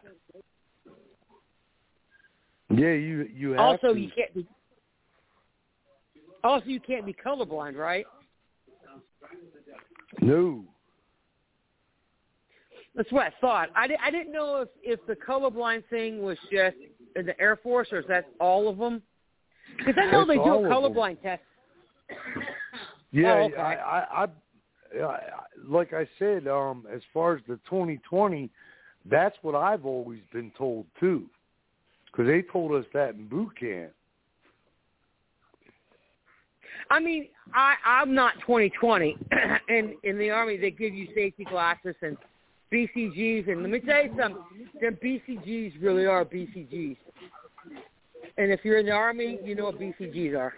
Yeah, you have also, to. you can't be. Also, you can't be colorblind, right? No. That's what I thought. I didn't know if the colorblind thing was just in the Air Force or is that all of them? Because I know they do a colorblind test. Yeah, oh, okay. I like I said, as far as the 2020, that's what I've always been told too, because they told us that in boot camp. I mean, I'm not 2020, and in the Army they give you safety glasses and BCGs, and let me tell you something, them BCGs really are BCGs. And if you're in the Army, you know what BCGs are.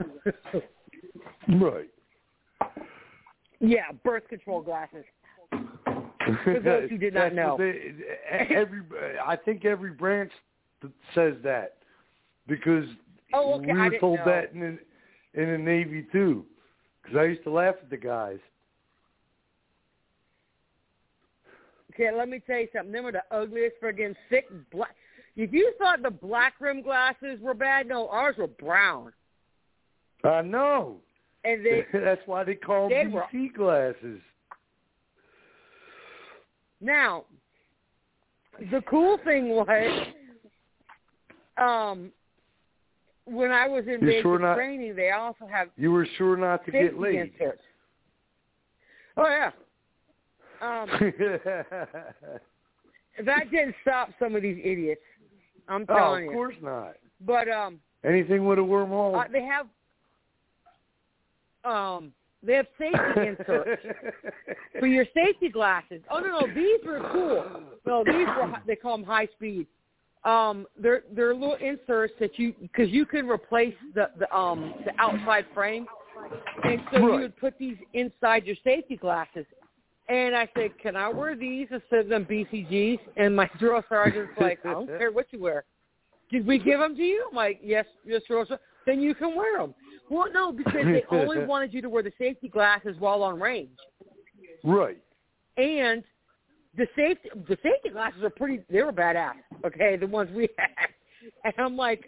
Right. Yeah, birth control glasses. For those who did not know. I think every branch says that because we were told that in the Navy too. Because I used to laugh at the guys. Okay, let me tell you something. They were the ugliest friggin' thick black. If you thought the black rim glasses were bad, no, ours were brown. I know. And that's why they call them BC glasses. Now, the cool thing was, when I was in basic training, they also have. You were sure not to get laid. Inserts. Oh yeah. That didn't stop some of these idiots. I'm telling you. Of course not. But anything with a wormhole. They have safety inserts for your safety glasses. Oh no, these were cool. No, these were they call them high speed. They're little inserts that because you can replace the outside frame, and so you would put these inside your safety glasses. And I said, can I wear these instead of them BCGs? And my drill sergeant's like, I don't care what you wear. Did we give them to you? I'm like, yes, drill sergeant. Then you can wear them. Well, no, because they only wanted you to wear the safety glasses while on range. Right. And the safety glasses are they were badass, okay, the ones we had. And I'm like,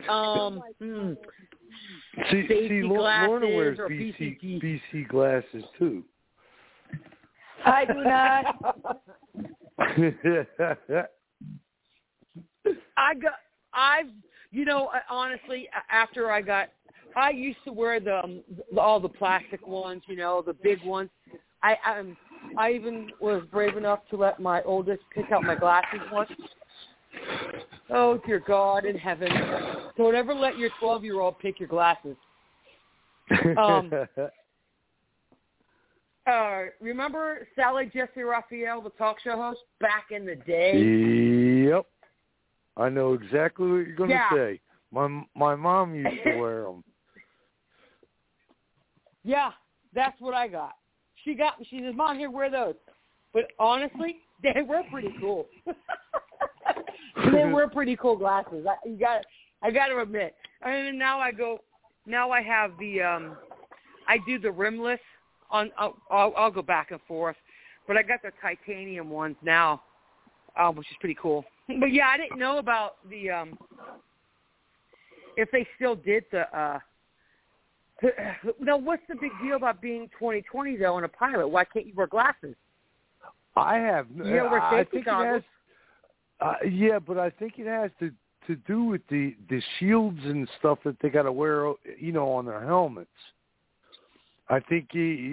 safety glasses Lorna wears or BC glasses too. I do not. Honestly, after I used to wear all the plastic ones, the big ones. I even was brave enough to let my oldest pick out my glasses once. Oh, dear God in heaven. Don't ever let your 12-year-old pick your glasses. Remember Sally Jesse Raphael, the talk show host, back in the day? Yep. I know exactly what you're going to say. My mom used to wear them. Yeah, that's what I got. She says, Mom, here, wear those. But honestly, they were pretty cool. They were pretty cool glasses. I got to admit. And now I have the, I do the rimless. I'll go back and forth, but I got the titanium ones now, which is pretty cool. But yeah, I didn't know about the if they still did the. Now, what's the big deal about being 2020 though and a pilot? Why can't you wear glasses? I have. I think it has. Yeah, but I think it has to do with the shields and stuff that they got to wear, on their helmets. I think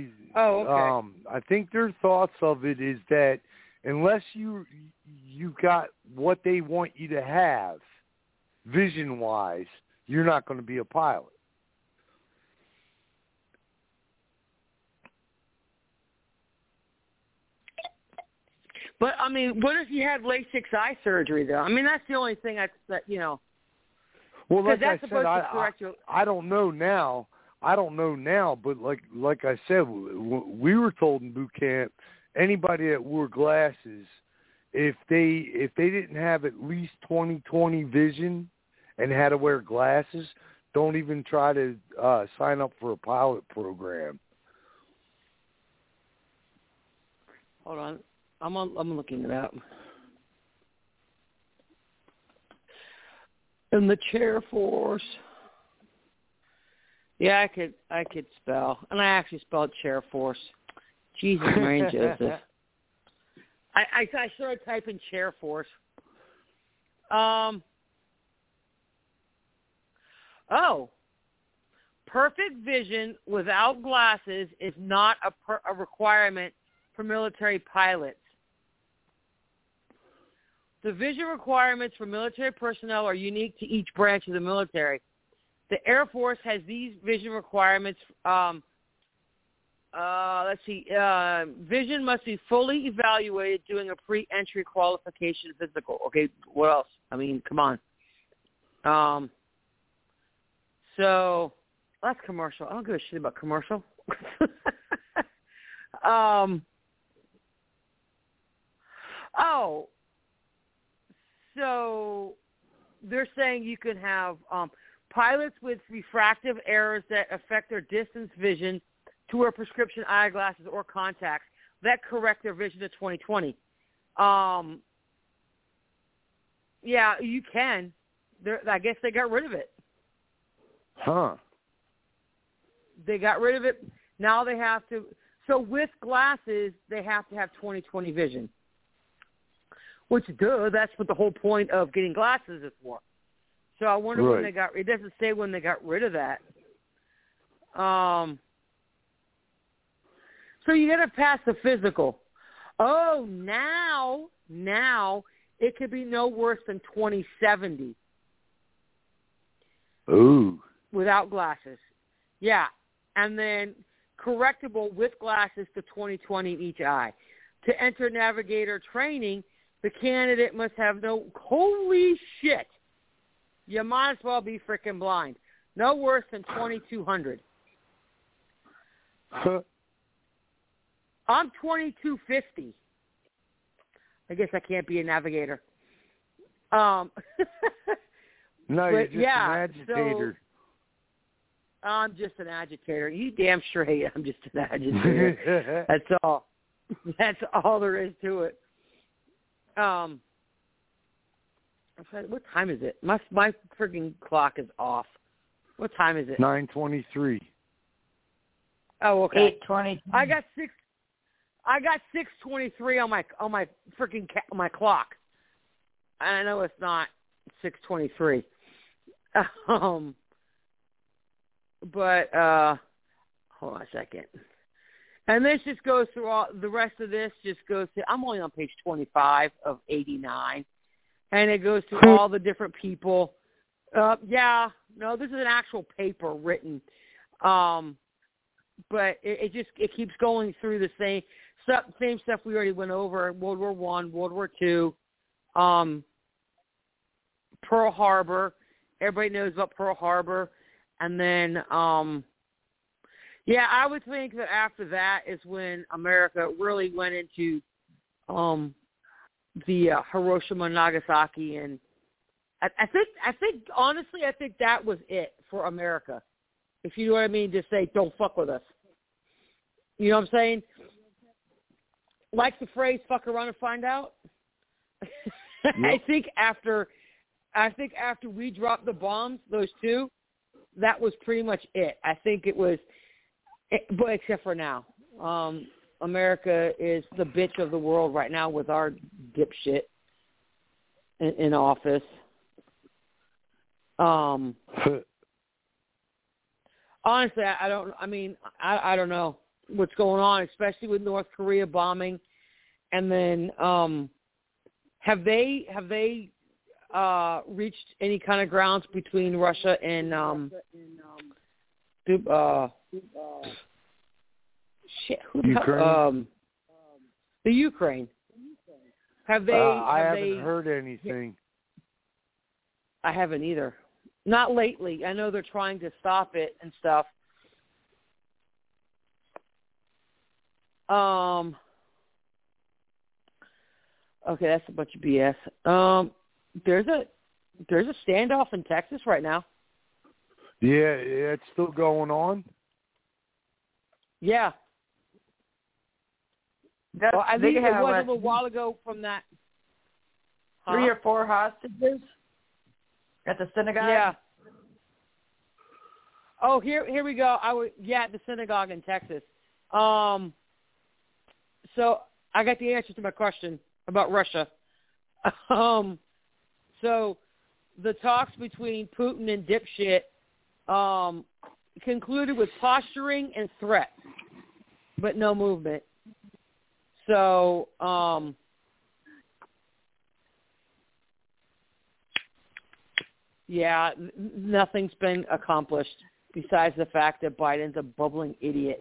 I think their thoughts of it is that unless you got what they want you to have, vision-wise, you're not going to be a pilot. But I mean, what if you had LASIK eye surgery though? I mean, that's the only thing that. Well, like that's I said, I don't know now. But like I said, we were told in boot camp, anybody that wore glasses, if they didn't have at least 20/20 vision and had to wear glasses, don't even try to sign up for a pilot program. Hold on, I'm looking it up. In the Chair Force. Yeah, I could spell, and I actually spelled Chair Force. Jesus, Mary and Joseph. I started typing chair force. Perfect vision without glasses is not a requirement for military pilots. The vision requirements for military personnel are unique to each branch of the military. The Air Force has these vision requirements. Vision must be fully evaluated during a pre-entry qualification physical. Okay, what else? I mean, come on. So that's commercial. I don't give a shit about commercial. So they're saying you can have pilots with refractive errors that affect their distance vision to wear prescription eyeglasses or contacts that correct their vision to 20/20. Yeah, you can. I guess they got rid of it. Huh. They got rid of it. Now they have to. So with glasses, they have to have 20/20 vision. Which, that's what the whole point of getting glasses is for. So I wonder when they got. It doesn't say when they got rid of that. So you got to pass the physical. Oh, now it could be no worse than 20/70. Ooh. Without glasses. Yeah. And then correctable with glasses to 20/20 in each eye. To enter navigator training, the candidate must have holy shit. You might as well be freaking blind. No worse than 2200. I'm 2250. I guess I can't be a navigator. No, you're just an agitator. So I'm just an agitator. You damn straight I'm just an agitator. That's all. That's all there is to it. What time is it? My freaking clock is off. What time is it? 9:23. Oh, okay. 8:20. I got 6:23 on my freaking my clock. I know it's not 6:23. But hold on a second. And this just goes through all the rest of this. Just goes to. I'm only on page 25 of 89, and it goes through all the different people. This is an actual paper written, but it keeps going through the same stuff we already went over. World War I, World War II, Pearl Harbor. Everybody knows about Pearl Harbor, and then. I would think that after that is when America really went into the Hiroshima and Nagasaki, and I think honestly, I think that was it for America. If you know what I mean, just say, don't fuck with us. You know what I'm saying? Like the phrase, fuck around and find out. Yep. I think after we dropped the bombs, those two, that was pretty much it. I think it was. But except for now, America is the bitch of the world right now with our dipshit in office. Honestly, I don't know what's going on, especially with North Korea bombing. And then, have they reached any kind of grounds between Russia and Ukraine? The Ukraine. Have they? I haven't heard anything. I haven't either. Not lately. I know they're trying to stop it and stuff. Okay, that's a bunch of BS. There's a standoff in Texas right now. Yeah, it's still going on. Yeah. Well, I think it was a little while ago from that. 3 or 4 hostages at the synagogue. Yeah. Oh, here we go. At the synagogue in Texas. So I got the answer to my question about Russia. So the talks between Putin and dipshit concluded with posturing and threats, but no movement. So yeah, nothing's been accomplished besides the fact that Biden's a bubbling idiot.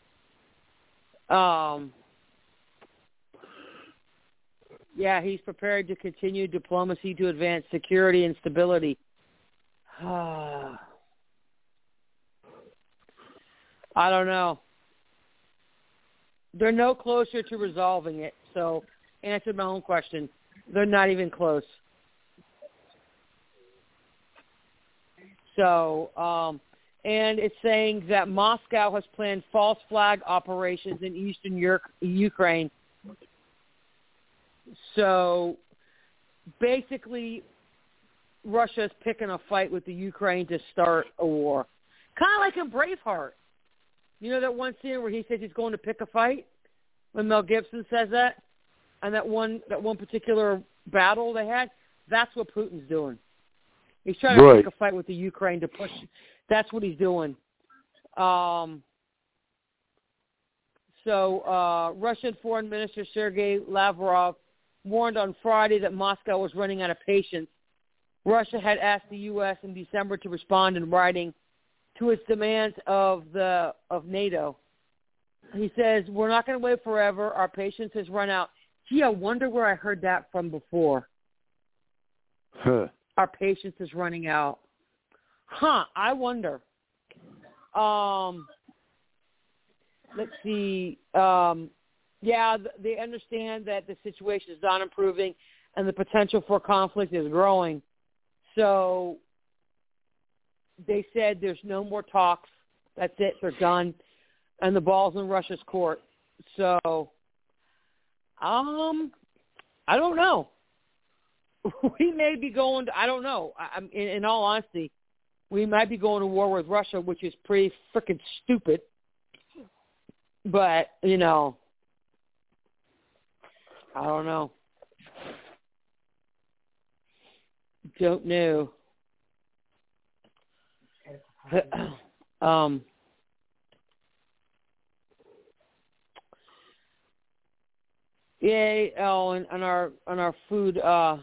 Yeah, he's prepared to continue diplomacy to advance security and stability. I don't know. They're no closer to resolving it. So, answer my own question. They're not even close. So, and it's saying that Moscow has planned false flag operations in eastern Ukraine. So, basically, Russia's picking a fight with the Ukraine to start a war. Kind of like in Braveheart. You know that one scene where he says he's going to pick a fight? When Mel Gibson says that? And that one particular battle they had? That's what Putin's doing. He's trying to pick a fight with the Ukraine to push. That's what he's doing. So Russian Foreign Minister Sergei Lavrov warned on Friday that Moscow was running out of patience. Russia had asked the U.S. in December to respond in writing to its demands of NATO. He says, we're not going to wait forever. Our patience has run out. Gee, I wonder where I heard that from before. Huh. Our patience is running out. I wonder. Let's see. Yeah, they understand that the situation is not improving and the potential for conflict is growing. So they said there's no more talks. That's it. They're done. And the ball's in Russia's court. So, I don't know. We may be going to, I don't know. In all honesty, we might be going to war with Russia, which is pretty freaking stupid. But, I don't know. Don't know. Yay! Oh, and our food, our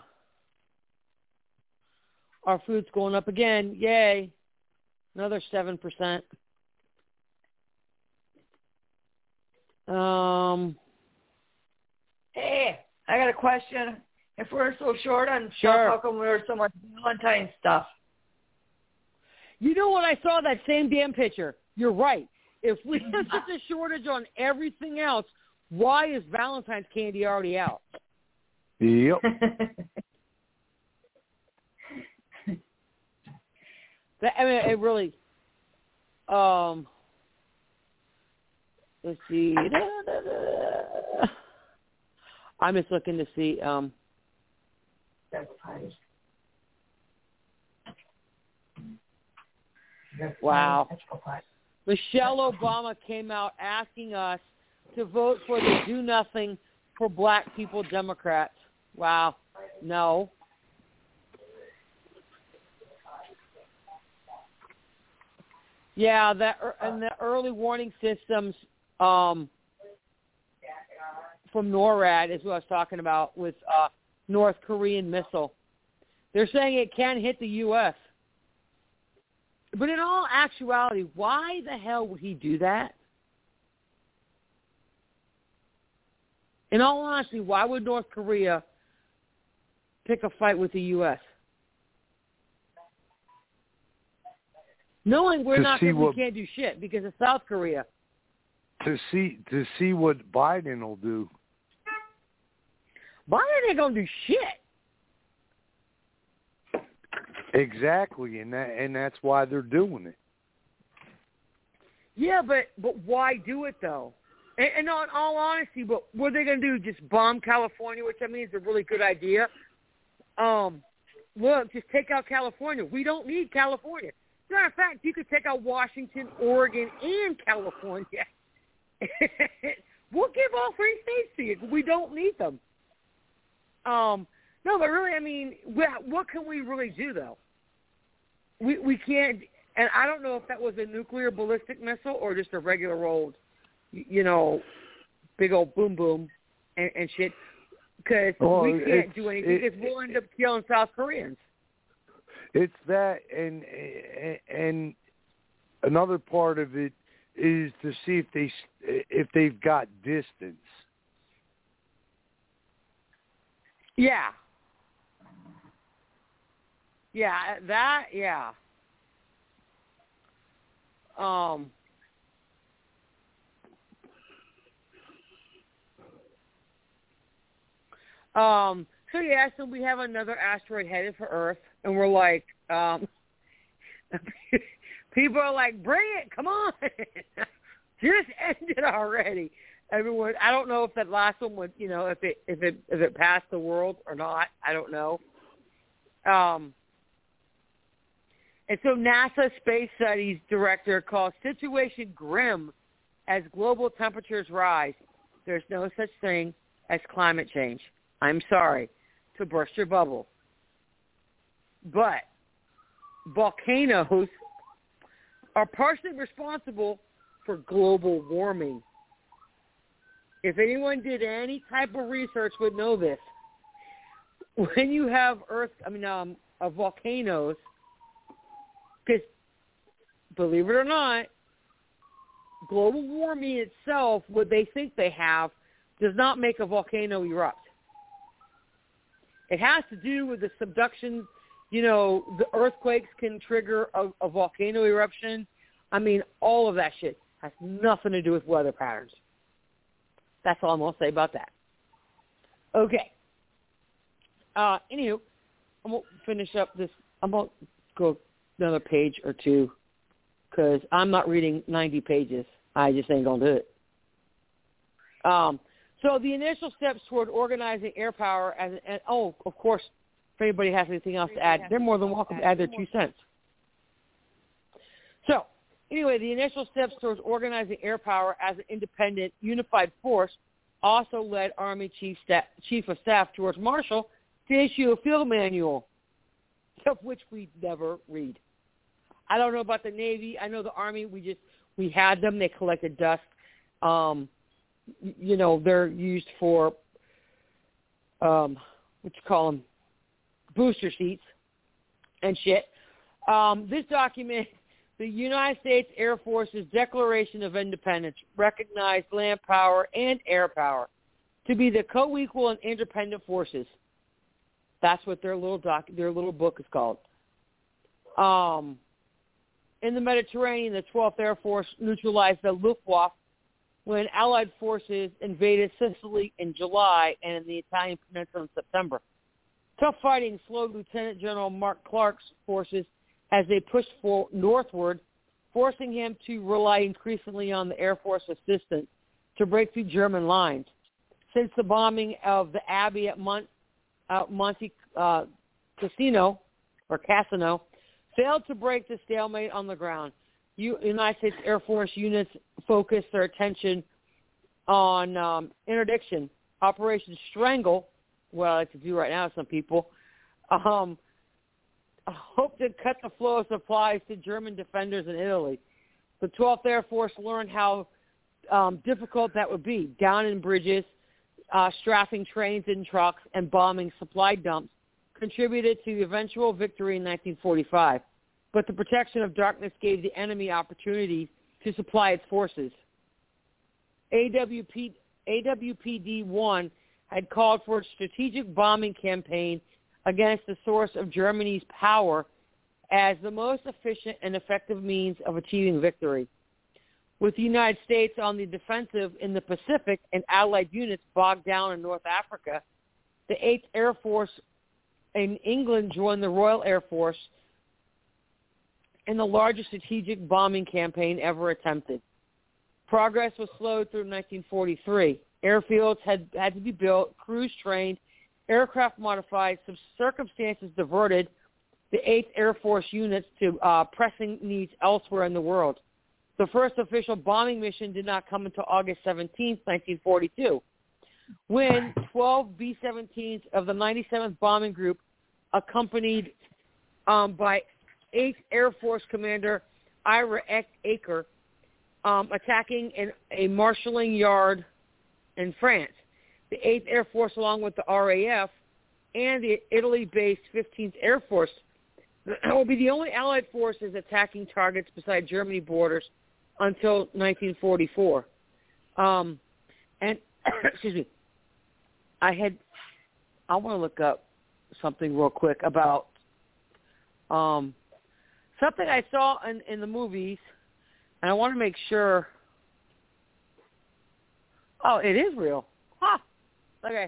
food's going up again. Yay! Another 7%. Hey, I got a question. If we're so short on stuff, how come we're so much Valentine's stuff? You know what? I saw that same damn picture. You're right. If we have such a shortage on everything else, why is Valentine's candy already out? Yep. It really. Let's see. I'm just looking to see. Wow. Michelle Obama came out asking us to vote for the Do Nothing for Black People Democrats. Wow. No. Yeah, and the early warning systems from NORAD is what I was talking about with North Korean missile. They're saying it can hit the U.S. But in all actuality, why the hell would he do that? In all honesty, why would North Korea pick a fight with the U.S.? Knowing we can't do shit because of South Korea. To see what Biden will do. Biden ain't gonna do shit. Exactly, and that's why they're doing it. Yeah, but why do it though? And in all honesty, what are they gonna do? Just bomb California, which I mean is a really good idea. Look, just take out California. We don't need California. As a matter of fact, you could take out Washington, Oregon, and California. We'll give all 3 states to you. We don't need them. No, but really, I mean, what can we really do, though? We can't, and I don't know if that was a nuclear ballistic missile or just a regular old, big old boom boom and shit, because we can't do anything because we'll end up killing South Koreans. It's that, and another part of it is to see if they've got distance. Yeah. Yeah, that, yeah. So we have another asteroid headed for Earth, and we're like, people are like, bring it, come on. Just end it already. Everyone, I don't know if that last one would, if it passed the world or not. I don't know. And so NASA Space Studies Director calls situation grim as global temperatures rise. There's no such thing as climate change. I'm sorry to burst your bubble. But volcanoes are partially responsible for global warming. If anyone did any type of research would know this. When you have volcanoes, because believe it or not, global warming itself, what they think they have, does not make a volcano erupt. It has to do with the subduction. The earthquakes can trigger a volcano eruption. I mean, all of that shit has nothing to do with weather patterns. That's all I'm going to say about that. Okay. Anywho, I'm going to finish up this. I'm going to go another page or two because I'm not reading 90 pages. I just ain't going to do it. So the initial steps toward organizing air power of course, if anybody has anything else to add, they're more than welcome to add their 2 cents. So, anyway, the initial steps towards organizing air power as an independent, unified force also led Army Chief of Staff George Marshall to issue a field manual, of which we never read. I don't know about the Navy. I know the Army, we had them. They collected dust. They're used for, booster seats and shit. This document, the United States Air Force's Declaration of Independence, recognized land power and air power to be the co-equal and independent forces. That's what their little book is called. In the Mediterranean, the 12th Air Force neutralized the Luftwaffe when Allied forces invaded Sicily in July and in the Italian peninsula in September. Tough fighting slowed Lieutenant General Mark Clark's forces as they pushed northward, forcing him to rely increasingly on the Air Force assistance to break through German lines. Since the bombing of the Abbey at Monte Cassino failed to break the stalemate on the ground, United States Air Force units focused their attention on interdiction, Operation Strangle, what I like to do right now with some people, hope to cut the flow of supplies to German defenders in Italy. The 12th Air Force learned how difficult that would be, downing bridges, strafing trains and trucks, and bombing supply dumps contributed to the eventual victory in 1945. But the protection of darkness gave the enemy opportunities to supply its forces. AWPD-1 had called for a strategic bombing campaign against the source of Germany's power as the most efficient and effective means of achieving victory. With the United States on the defensive in the Pacific and Allied units bogged down in North Africa, the 8th Air Force in England joined the Royal Air Force in the largest strategic bombing campaign ever attempted. Progress was slowed through 1943. Airfields had to be built, crews trained, aircraft modified, some circumstances diverted the 8th Air Force units to pressing needs elsewhere in the world. The first official bombing mission did not come until August 17, 1942, when 12 B-17s of the 97th Bombing Group, accompanied by 8th Air Force Commander Ira Aker, attacking a marshalling yard in France. The 8th Air Force, along with the RAF and the Italy-based 15th Air Force, will be the only Allied forces attacking targets beside Germany borders until 1944. And excuse me, I want to look up something real quick about something I saw in the movies, and I want to make sure. Oh, it is real. Huh. Okay.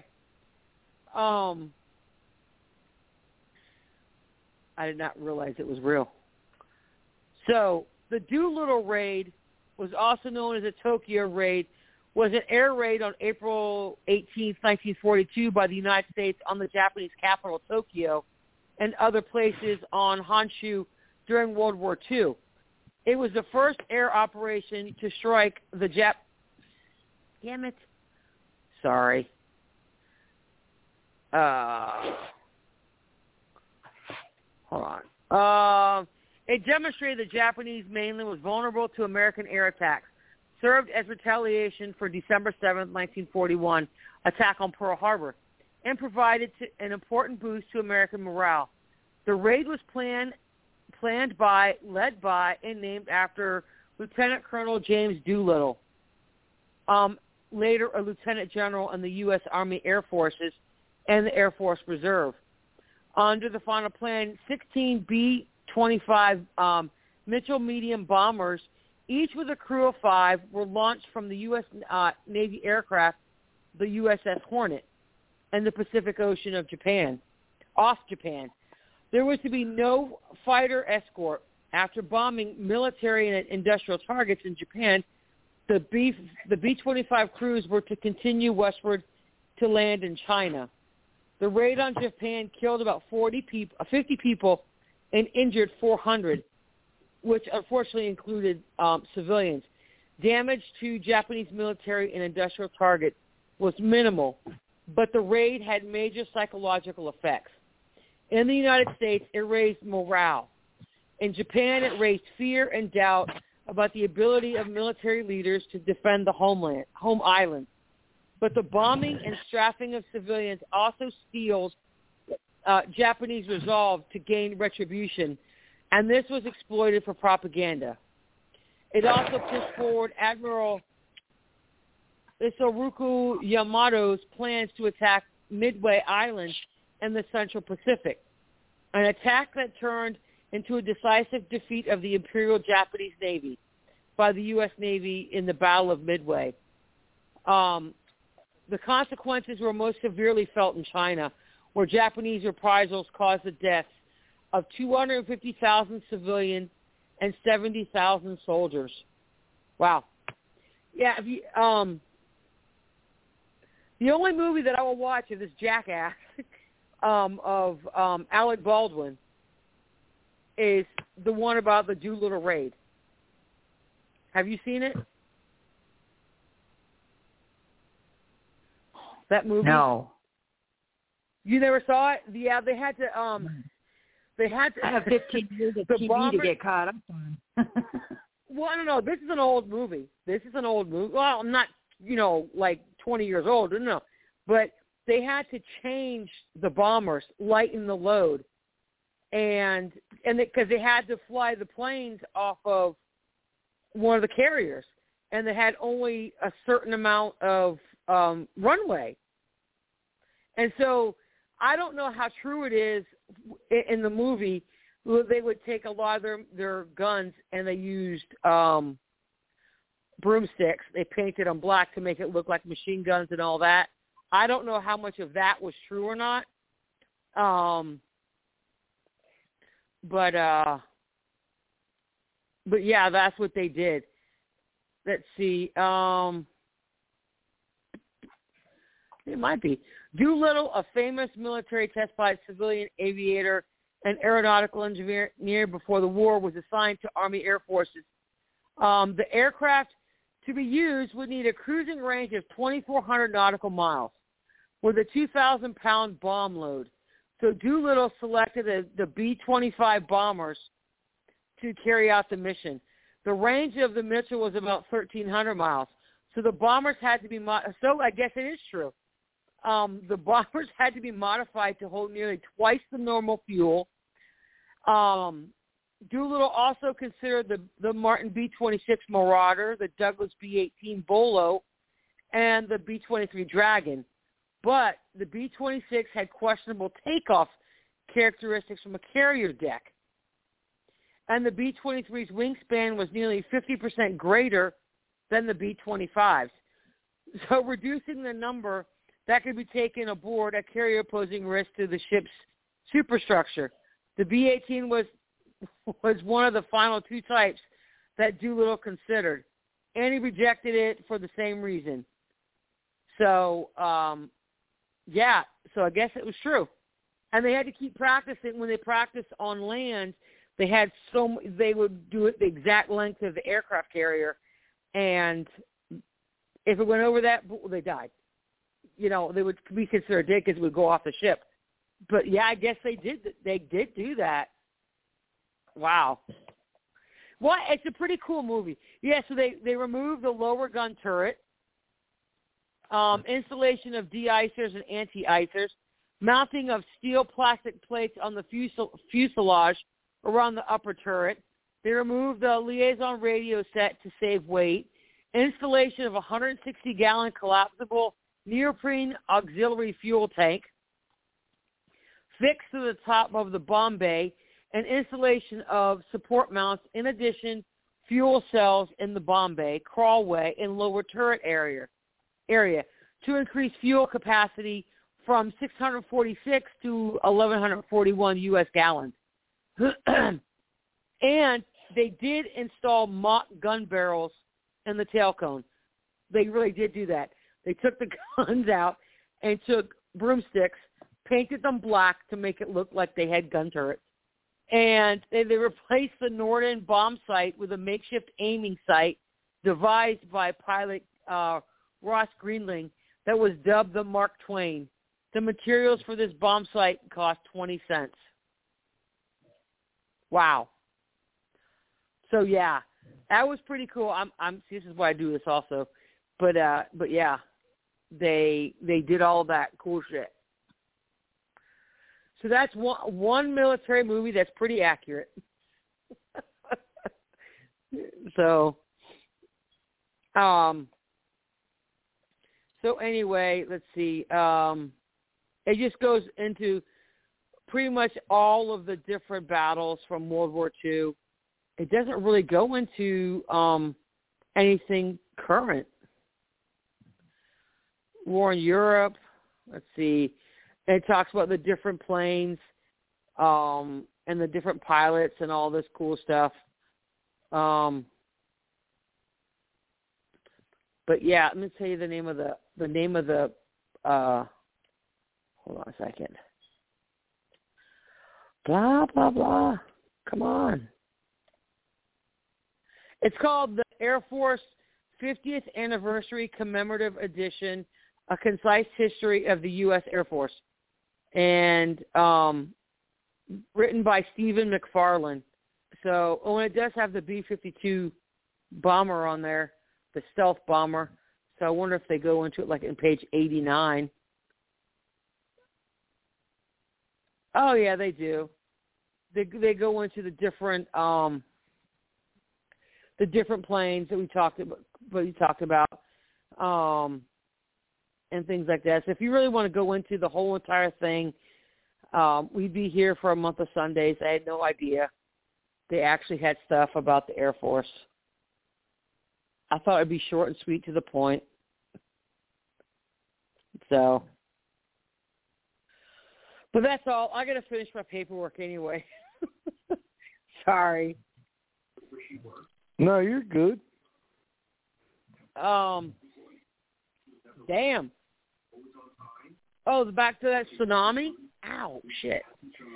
I did not realize it was real. So the Doolittle raid, was also known as the Tokyo raid, was an air raid on April 18, 1942 by the United States on the Japanese capital, Tokyo, and other places on Honshu during World War II. It was the first air operation to strike the Damn it. Sorry. Hold on. It demonstrated the Japanese mainland was vulnerable to American air attacks, served as retaliation for December 7, 1941 attack on Pearl Harbor, and provided an important boost to American morale. The raid was planned by, led by, and named after Lieutenant Colonel James Doolittle, later a lieutenant general in the U.S. Army Air Forces and the Air Force Reserve. Under the final plan, 16 B-25 Mitchell medium bombers, each with a crew of 5, were launched from the U.S. Navy aircraft, the USS Hornet, and the Pacific Ocean of Japan, off Japan. There was to be no fighter escort. After bombing military and industrial targets in Japan, the B-25 crews were to continue westward to land in China. The raid on Japan killed about 50 people and injured 400, which unfortunately included civilians. Damage to Japanese military and industrial targets was minimal, but the raid had major psychological effects. In the United States, it raised morale. In Japan, it raised fear and doubt about the ability of military leaders to defend the home island. But the bombing and strafing of civilians also steels Japanese resolve to gain retribution, and this was exploited for propaganda. It also pushed forward Admiral Isoroku Yamato's plans to attack Midway Island and the Central Pacific, an attack that turned into a decisive defeat of the Imperial Japanese Navy by the U.S. Navy in the Battle of Midway. The consequences were most severely felt in China, where Japanese reprisals caused the deaths of 250,000 civilians and 70,000 soldiers. Wow. Yeah, the only movie that I will watch is this Jackass of Alec Baldwin is the one about the Doolittle raid. Have you seen it? That movie? No. You never saw it? Yeah, they had to. I have 15 years of TV to get caught up on. Well, I don't know. This is an old movie. Well, I'm not, like 20 years old. No. But they had to change the bombers, lighten the load, and because they had to fly the planes off of one of the carriers, and they had only a certain amount of runway. And so I don't know how true it is in the movie. They would take a lot of their guns and they used broomsticks. They painted them black to make it look like machine guns and all that. I don't know how much of that was true or not. But yeah, that's what they did. Let's see. It might be. Doolittle, a famous military test pilot, civilian aviator, and aeronautical engineer before the war, was assigned to Army Air Forces The aircraft to be used would need a cruising range of 2,400 nautical miles with a 2,000-pound bomb load. So Doolittle selected the B-25 bombers to carry out the mission. The range of the Mitchell was about 1,300 miles. So the bombers had to be so I guess it is true. The bombers had to be modified to hold nearly twice the normal fuel. Doolittle also considered the Martin B-26 Marauder, the Douglas B-18 Bolo, and the B-23 Dragon. But the B-26 had questionable takeoff characteristics from a carrier deck. And the B-23's wingspan was nearly 50% greater than the B-25's. So reducing the number that could be taken aboard a carrier posing risk to the ship's superstructure. The B-18 was one of the final two types that Doolittle considered, and he rejected it for the same reason. So, so I guess it was true. And they had to keep practicing. When they practiced on land, they would do it the exact length of the aircraft carrier, and if it went over that, they died. You know, they would be considered dead because it would go off the ship. But, yeah, I guess they did do that. Wow. Well, it's a pretty cool movie. Yeah, so they removed the lower gun turret, installation of de-icers and anti-icers, mounting of steel plastic plates on the fuselage around the upper turret. They removed the liaison radio set to save weight, installation of a 160-gallon collapsible neoprene auxiliary fuel tank, fixed to the top of the bomb bay, and installation of support mounts. In addition, fuel cells in the bomb bay, crawlway, and lower turret area to increase fuel capacity from 646 to 1,141 U.S. gallons. And they did install mock gun barrels in the tail cone. They really did do that. They took the guns out and took broomsticks, painted them black to make it look like they had gun turrets. And they replaced the Norden bomb sight with a makeshift aiming sight devised by pilot Ross Greenling that was dubbed the Mark Twain. The materials for this bomb sight cost 20 cents. Wow. So yeah, that was pretty cool. This is why I do this also, but yeah, they did all that cool shit. So that's one military movie that's pretty accurate. So anyway, let's see. It just goes into pretty much all of the different battles from World War II. It doesn't really go into anything current. War in Europe. Let's see. It talks about the different planes and the different pilots and all this cool stuff. But yeah, let me tell you the name of the hold on a second. Blah, blah, blah. Come on. It's called the Air Force 50th Anniversary Commemorative Edition, A Concise History of the U.S. Air Force. And written by Stephen McFarland. So, it does have the B-52 bomber on there, the stealth bomber. So I wonder if they go into it like in page 89. Oh yeah, they do. They go into the different planes that we talked about, and things like that. So if you really want to go into the whole entire thing, we'd be here for a month of Sundays. I had no idea they actually had stuff about the Air Force. I thought it'd be short and sweet to the point. So, but that's all. I got to finish my paperwork anyway. Sorry. No, you're good. Damn. Oh, back to that tsunami? Ow, shit.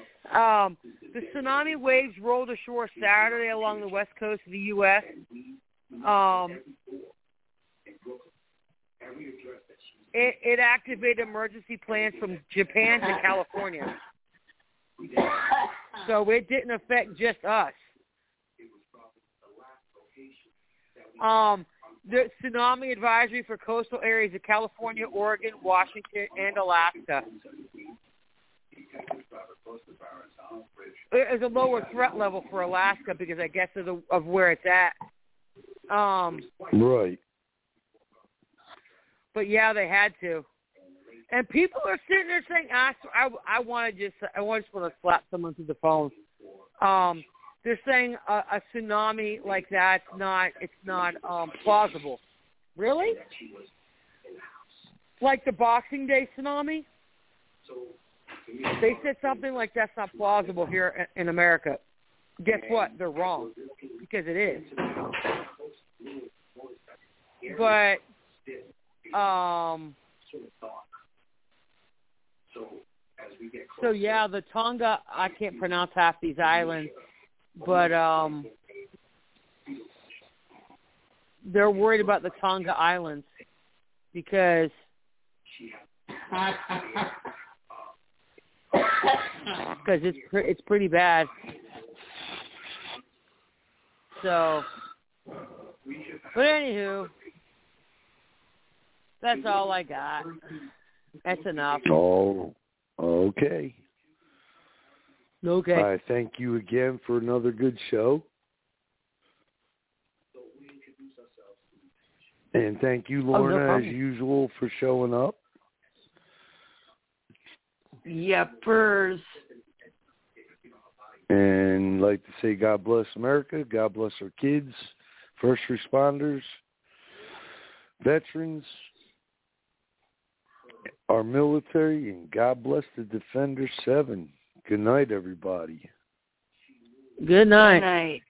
The tsunami waves rolled ashore Saturday along the west coast of the U.S. it activated emergency plans from Japan to California. So it didn't affect just us. The tsunami advisory for coastal areas of California, Oregon, Washington, and Alaska. It's a lower threat level for Alaska because I guess of where it's at. Right. But yeah, they had to. And people are sitting there saying, I want to just want to slap someone through the phone. They're saying a tsunami like that's it's not plausible. Really? Like the Boxing Day tsunami? They said something like that's not plausible here in America. Guess what? They're wrong because it is. But so yeah, the Tonga, I can't pronounce half these islands, but they're worried about the Tonga Islands because it's pretty bad. So, but anywho, that's all I got. That's enough. Oh, okay. Okay. I thank you again for another good show. And thank you, Lorna, as usual, for showing up. Yepers. And I'd like to say God bless America, God bless our kids, first responders, veterans, our military, and God bless the Defender 7. Good night, everybody. Good night. Good night.